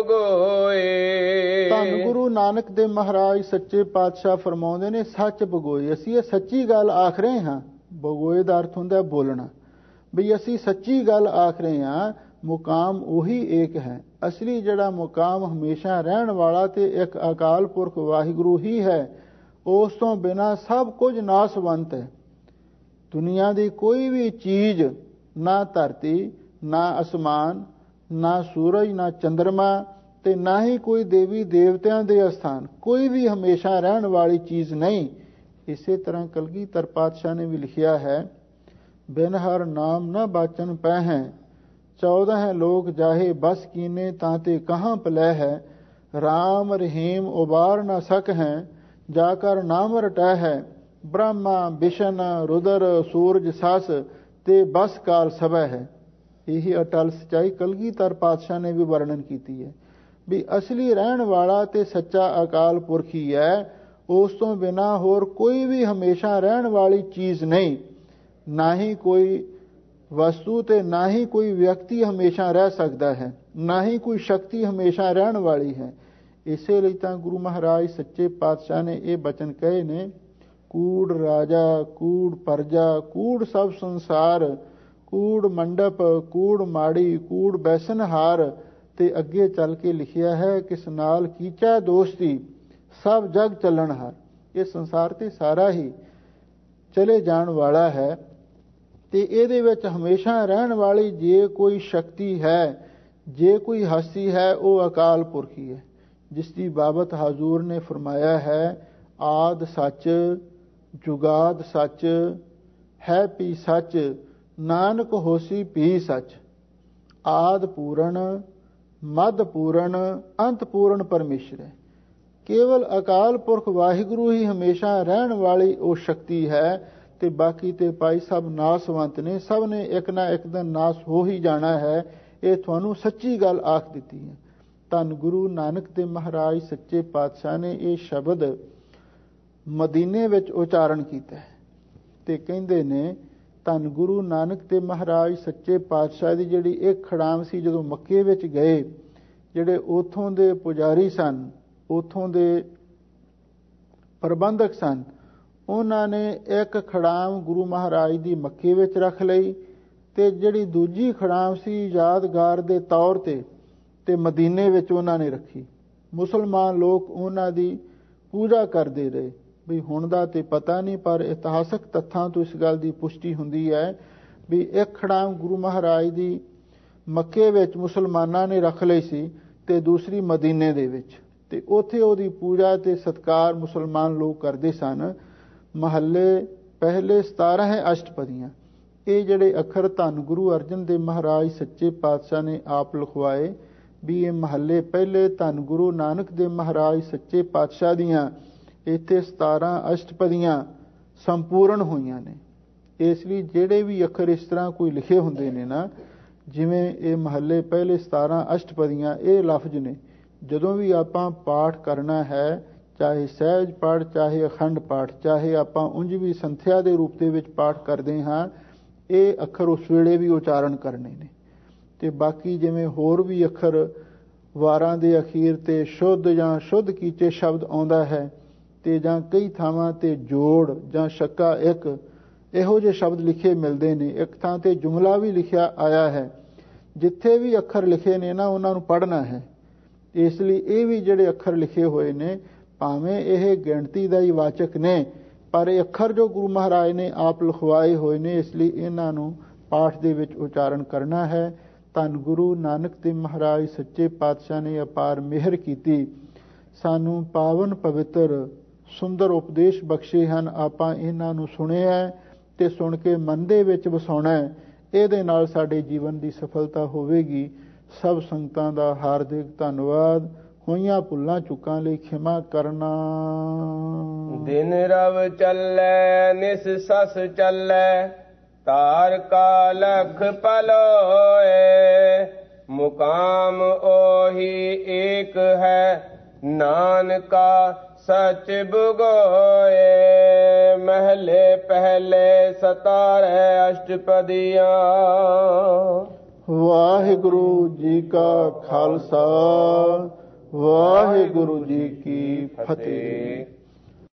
ਬਗੋਏ। ਧੰਨ ਗੁਰੂ ਨਾਨਕ ਦੇਵ ਮਹਾਰਾਜ ਸੱਚੇ ਪਾਤਸ਼ਾਹ ਫਰਮਾਉਂਦੇ ਨੇ ਸੱਚ ਬਗੋਏ। ਅਸੀਂ ਇਹ ਸੱਚੀ ਗੱਲ ਆਖ ਰਹੇ ਹਾਂ। ਬਗੋਏ ਦਾ ਅਰਥ ਹੁੰਦਾ ਬੋਲਣਾ, ਵੀ ਅਸੀਂ ਸੱਚੀ ਗੱਲ ਆਖ ਰਹੇ ਹਾਂ। ਮੁਕਾਮ ਉਹੀ ਏਕ ਹੈ। ਅਸਲੀ ਜਿਹੜਾ ਮੁਕਾਮ ਹਮੇਸ਼ਾ ਰਹਿਣ ਵਾਲਾ ਤੇ ਇੱਕ ਅਕਾਲ ਪੁਰਖ ਵਾਹਿਗੁਰੂ ਹੀ ਹੈ। ਉਸ ਤੋਂ ਬਿਨਾਂ ਸਭ ਕੁਝ ਨਾਸਵੰਤ ਹੈ। ਦੁਨੀਆ ਦੀ ਕੋਈ ਵੀ ਚੀਜ਼, ਨਾ ਧਰਤੀ ਨਾ ਅਸਮਾਨ ਨਾ ਸੂਰਜ ਨਾ ਚੰਦਰਮਾ ਤੇ ਨਾ ਹੀ ਕੋਈ ਦੇਵੀ ਦੇਵਤਿਆਂ ਦੇ ਅਸਥਾਨ, ਕੋਈ ਵੀ ਹਮੇਸ਼ਾ ਰਹਿਣ ਵਾਲੀ ਚੀਜ਼ ਨਹੀਂ। ਇਸੇ ਤਰ੍ਹਾਂ ਕਲਗੀਧਰ ਪਾਤਸ਼ਾਹ ਨੇ ਵੀ ਲਿਖਿਆ ਹੈ, ਬਿਨ ਹਰ ਨਾਮ ਨਾ ਬਾਚਨ ਪੈ ਹੈ 14 ਲੋਕ ਜਾਹੇ ਬਸ ਕੀਨੇ ਤਾਂਤੇ ਕਹਾਂ ਪਲੈ ਹੈ। ਰਾਮ ਰਹੀਮ ਉਬਾਰ ਨਾ ਸਕ ਹੈ ਜਾ ਕਰ ਨਾਮ ਰਟੈ ਹੈ। ਬ੍ਰਹਮਾ ਵਿਸ਼ਨ ਰੁਦਰ ਸੂਰਜ ਸਸ ਤੇ ਬਸ ਕਾਲ ਸਭੈ ਹੈ। ਇਹੀ ਅਟਲ ਸਚਾਈ ਕਲਗੀਧਰ ਪਾਤਸ਼ਾਹ ਨੇ ਵੀ ਵਰਣਨ ਕੀਤੀ ਹੈ ਵੀ ਅਸਲੀ ਰਹਿਣ ਵਾਲਾ ਤੇ ਸੱਚਾ ਅਕਾਲ ਪੁਰਖ ਹੀ ਹੈ। ਉਸ ਤੋਂ ਬਿਨਾਂ ਹੋਰ ਕੋਈ ਵੀ ਹਮੇਸ਼ਾ ਰਹਿਣ ਵਾਲੀ ਚੀਜ਼ ਨਹੀਂ। ਨਾ ਹੀ ਕੋਈ ਵਸਤੂ ਤੇ ਨਾ ਹੀ ਕੋਈ ਵਿਅਕਤੀ ਹਮੇਸ਼ਾ ਰਹਿ ਸਕਦਾ ਹੈ। ਨਾ ਹੀ ਕੋਈ ਸ਼ਕਤੀ ਹਮੇਸ਼ਾ ਰਹਿਣ ਵਾਲੀ ਹੈ। ਇਸੇ ਲਈ ਤਾਂ ਗੁਰੂ ਮਹਾਰਾਜ ਸੱਚੇ ਪਾਤਸ਼ਾਹ ਨੇ ਇਹ ਬਚਨ ਕਹੇ ਨੇ, ਕੂੜ ਰਾਜਾ ਕੂੜ ਪਰਜਾ ਕੂੜ ਸਭ ਸੰਸਾਰ, ਕੂੜ ਮੰਡਪ ਕੂੜ ਮਾੜੀ ਕੂੜ ਬੈਸਨਹਾਰ। ਤੇ ਅੱਗੇ ਚੱਲ ਕੇ ਲਿਖਿਆ ਹੈ, ਕਿਸ ਨਾਲ ਕੀਚਾ ਦੋਸਤੀ ਸਭ ਜਗ ਚੱਲਣ ਹਾਰ। ਇਹ ਸੰਸਾਰ ਤੇ ਸਾਰਾ ਹੀ ਚਲੇ ਜਾਣ ਵਾਲਾ ਹੈ ਤੇ ਇਹਦੇ ਵਿੱਚ ਹਮੇਸ਼ਾ ਰਹਿਣ ਵਾਲੀ ਜੇ ਕੋਈ ਸ਼ਕਤੀ ਹੈ, ਜੇ ਕੋਈ ਹਸਤੀ ਹੈ, ਉਹ ਅਕਾਲ ਪੁਰਖ ਹੀ ਹੈ, ਜਿਸ ਦੀ ਬਾਬਤ ਹਜ਼ੂਰ ਨੇ ਫਰਮਾਇਆ ਹੈ, ਆਦ ਸੱਚ ਜੁਗਾਦ ਸੱਚ ਹੈ ਪੀ ਸੱਚ, ਨਾਨਕ ਹੋਸੀ ਪੀ ਸੱਚ। ਆਦ ਪੂਰਨ ਮੱਧ ਪੂਰਨ ਅੰਤ ਪੂਰਨ ਪਰਮੇਸ਼ਰ ਹੈ। ਕੇਵਲ ਅਕਾਲ ਪੁਰਖ ਵਾਹਿਗੁਰੂ ਹੀ ਹਮੇਸ਼ਾ ਰਹਿਣ ਵਾਲੀ ਉਹ ਸ਼ਕਤੀ ਹੈ ਤੇ ਬਾਕੀ ਤੇ ਭਾਈ ਸਭ ਨਾਸਵੰਤ ਨੇ, ਸਭ ਨੇ ਇੱਕ ਨਾ ਇੱਕ ਦਿਨ ਨਾਸ ਹੋ ਹੀ ਜਾਣਾ ਹੈ। ਇਹ ਤੁਹਾਨੂੰ ਸੱਚੀ ਗੱਲ ਆਖ ਦਿੱਤੀ ਹੈ। ਧੰਨ ਗੁਰੂ ਨਾਨਕ ਦੇਵ ਮਹਾਰਾਜ ਸੱਚੇ ਪਾਤਸ਼ਾਹ ਨੇ ਇਹ ਸ਼ਬਦ ਮਦੀਨੇ ਵਿੱਚ ਉਚਾਰਨ ਕੀਤਾ ਹੈ ਤੇ ਕਹਿੰਦੇ ਨੇ, ਧੰਨ ਗੁਰੂ ਨਾਨਕ ਦੇਵ ਮਹਾਰਾਜ ਸੱਚੇ ਪਾਤਸ਼ਾਹ ਦੀ ਜਿਹੜੀ ਇੱਕ ਖੜਾਮ ਸੀ, ਜਦੋਂ ਮੱਕੇ ਵਿੱਚ ਗਏ, ਜਿਹੜੇ ਉਥੋਂ ਦੇ ਪੁਜਾਰੀ ਸਨ, ਉਥੋਂ ਦੇ ਪ੍ਰਬੰਧਕ ਸਨ, ਉਹਨਾਂ ਨੇ ਇੱਕ ਖੜਾਮ ਗੁਰੂ ਮਹਾਰਾਜ ਦੀ ਮੱਕੇ ਵਿੱਚ ਰੱਖ ਲਈ ਤੇ ਜਿਹੜੀ ਦੂਜੀ ਖੜਾਮ ਸੀ ਯਾਦਗਾਰ ਦੇ ਤੌਰ ਤੇ ਮਦੀਨੇ ਵਿੱਚ ਉਹਨਾਂ ਨੇ ਰੱਖੀ। ਮੁਸਲਮਾਨ ਲੋਕ ਉਹਨਾਂ ਦੀ ਪੂਜਾ ਕਰਦੇ ਰਹੇ। ਵੀ ਹੁਣ ਦਾ ਤੇ ਪਤਾ ਨਹੀਂ, ਪਰ ਇਤਿਹਾਸਕ ਤੱਥਾਂ ਤੋਂ ਇਸ ਗੱਲ ਦੀ ਪੁਸ਼ਟੀ ਹੁੰਦੀ ਹੈ ਵੀ ਇੱਕ ਖੜਾਮ ਗੁਰੂ ਮਹਾਰਾਜ ਦੀ ਮੱਕੇ ਵਿੱਚ ਮੁਸਲਮਾਨਾਂ ਨੇ ਰੱਖ ਲਈ ਸੀ ਤੇ ਦੂਸਰੀ ਮਦੀਨੇ ਦੇ ਵਿੱਚ, ਤੇ ਉੱਥੇ ਉਹਦੀ ਪੂਜਾ ਤੇ ਸਤਕਾਰ ਮੁਸਲਮਾਨ ਲੋਕ ਕਰਦੇ ਸਨ। ਮਹੱਲੇ ਪਹਿਲੇ 17 ਹੈ ਅਸ਼ਟਪਦੀਆਂ। ਇਹ ਜਿਹੜੇ ਅੱਖਰ ਧੰਨ ਗੁਰੂ ਅਰਜਨ ਦੇਵ ਮਹਾਰਾਜ ਸੱਚੇ ਪਾਤਸ਼ਾਹ ਨੇ ਆਪ ਲਿਖਵਾਏ ਵੀ ਇਹ ਮਹੱਲੇ ਪਹਿਲੇ ਧੰਨ ਗੁਰੂ ਨਾਨਕ ਦੇਵ ਮਹਾਰਾਜ ਸੱਚੇ ਪਾਤਸ਼ਾਹ ਦੀਆਂ ਇੱਥੇ 17 ਅਸ਼ਟਪਦੀਆਂ ਸੰਪੂਰਨ ਹੋਈਆਂ ਨੇ। ਇਸ ਲਈ ਜਿਹੜੇ ਵੀ ਅੱਖਰ ਇਸ ਤਰ੍ਹਾਂ ਕੋਈ ਲਿਖੇ ਹੁੰਦੇ ਨੇ ਨਾ, ਜਿਵੇਂ ਇਹ ਮਹੱਲੇ ਪਹਿਲੇ 17 ਅਸ਼ਟਪਦੀਆਂ, ਇਹ ਲਫ਼ਜ਼ ਨੇ, ਜਦੋਂ ਵੀ ਆਪਾਂ ਪਾਠ ਕਰਨਾ ਹੈ, ਚਾਹੇ ਸਹਿਜ ਪਾਠ, ਚਾਹੇ ਅਖੰਡ ਪਾਠ, ਚਾਹੇ ਆਪਾਂ ਉਂਝ ਵੀ ਸੰਥਿਆ ਦੇ ਰੂਪ ਦੇ ਵਿੱਚ ਪਾਠ ਕਰਦੇ ਹਾਂ, ਇਹ ਅੱਖਰ ਉਸ ਵੇਲੇ ਵੀ ਉਚਾਰਨ ਕਰਨੇ ਨੇ। ਤੇ ਬਾਕੀ ਜਿਵੇਂ ਹੋਰ ਵੀ ਅੱਖਰ ਵਾਰਾਂ ਦੇ ਅਖੀਰ ਤੇ ਸ਼ੁੱਧ ਜਾਂ ਸ਼ੁੱਧ ਕੀਚੇ ਸ਼ਬਦ ਆਉਂਦਾ ਹੈ, ਤੇ ਜਾਂ ਕਈ ਥਾਵਾਂ ਤੇ ਜੋੜ ਜਾਂ ਸ਼ੱਕਾ ਇੱਕ, ਇਹੋ ਜਿਹੇ ਸ਼ਬਦ ਲਿਖੇ ਮਿਲਦੇ ਨੇ। ਇੱਕ ਥਾਂ ਤੇ ਜੁਮਲਾ ਵੀ ਲਿਖਿਆ ਆਇਆ ਹੈ। ਜਿੱਥੇ ਵੀ ਅੱਖਰ ਲਿਖੇ ਨੇ ਨਾ, ਉਹਨਾਂ ਨੂੰ ਪੜ੍ਹਨਾ ਹੈ। ਇਸ ਲਈ ਇਹ ਵੀ ਜਿਹੜੇ ਅੱਖਰ ਲਿਖੇ ਹੋਏ ਨੇ, ਭਾਵੇਂ ਇਹ ਗਿਣਤੀ ਦਾ ਹੀ ਵਾਚਕ ਨੇ, ਪਰ ਇਹ ਅੱਖਰ ਜੋ ਗੁਰੂ ਮਹਾਰਾਜ ਨੇ ਆਪ ਲਿਖਵਾਏ ਹੋਏ ਨੇ, ਇਸ ਲਈ ਇਹਨਾਂ ਨੂੰ ਪਾਠ ਦੇ ਵਿੱਚ ਉਚਾਰਨ ਕਰਨਾ ਹੈ। ਧੰਨ ਗੁਰੂ ਨਾਨਕ ਦੇਵ ਮਹਾਰਾਜ ਸੱਚੇ ਪਾਤਸ਼ਾਹ ਨੇ ਅਪਾਰ ਮਿਹਰ ਕੀਤੀ, ਸਾਨੂੰ ਪਾਵਨ ਪਵਿੱਤਰ ਸੁੰਦਰ ਉਪਦੇਸ਼ ਬਖਸ਼ੇ ਹਨ। ਆਪਾਂ ਇਹਨਾਂ ਨੂੰ ਸੁਣਿਆ ਤੇ ਸੁਣ ਕੇ ਮਨ ਦੇ ਵਿੱਚ ਵਸਾਉਣਾ, ਇਹਦੇ ਨਾਲ ਸਾਡੇ ਜੀਵਨ ਦੀ ਸਫਲਤਾ ਹੋਵੇਗੀ। ਸਭ ਸੰਗਤਾਂ ਦਾ ਹਾਰਦਿਕ ਧੰਨਵਾਦ। ਹੋਈਆਂ ਭੁੱਲਾਂ ਚੁੱਕਾਂ ਲਈ ਖਿਮਾ ਕਰਨਾ। ਦਿਨ ਰਵ ਚੱਲੈ ਨਿਸ ਸਸ ਚੱਲੈ, ਤਾਰ ਕਾ ਲਖ ਪਲੋਏ, ਮੁਕਾਮ ਉਹੀ ਏਕ ਹੈ, ਨਾਨਕਾ ਸਚ ਬੁਗੋਏ। ਮਹਲੇ ਪਹਿਲੇ 17 ਅਸ਼ਟਪਦੀਆਂ। ਵਾਹਿਗੁਰੂ ਜੀ ਕਾ ਖਾਲਸਾ, ਵਾਹਿਗੁਰੂ ਜੀ ਕੀ ਫਤਿਹ।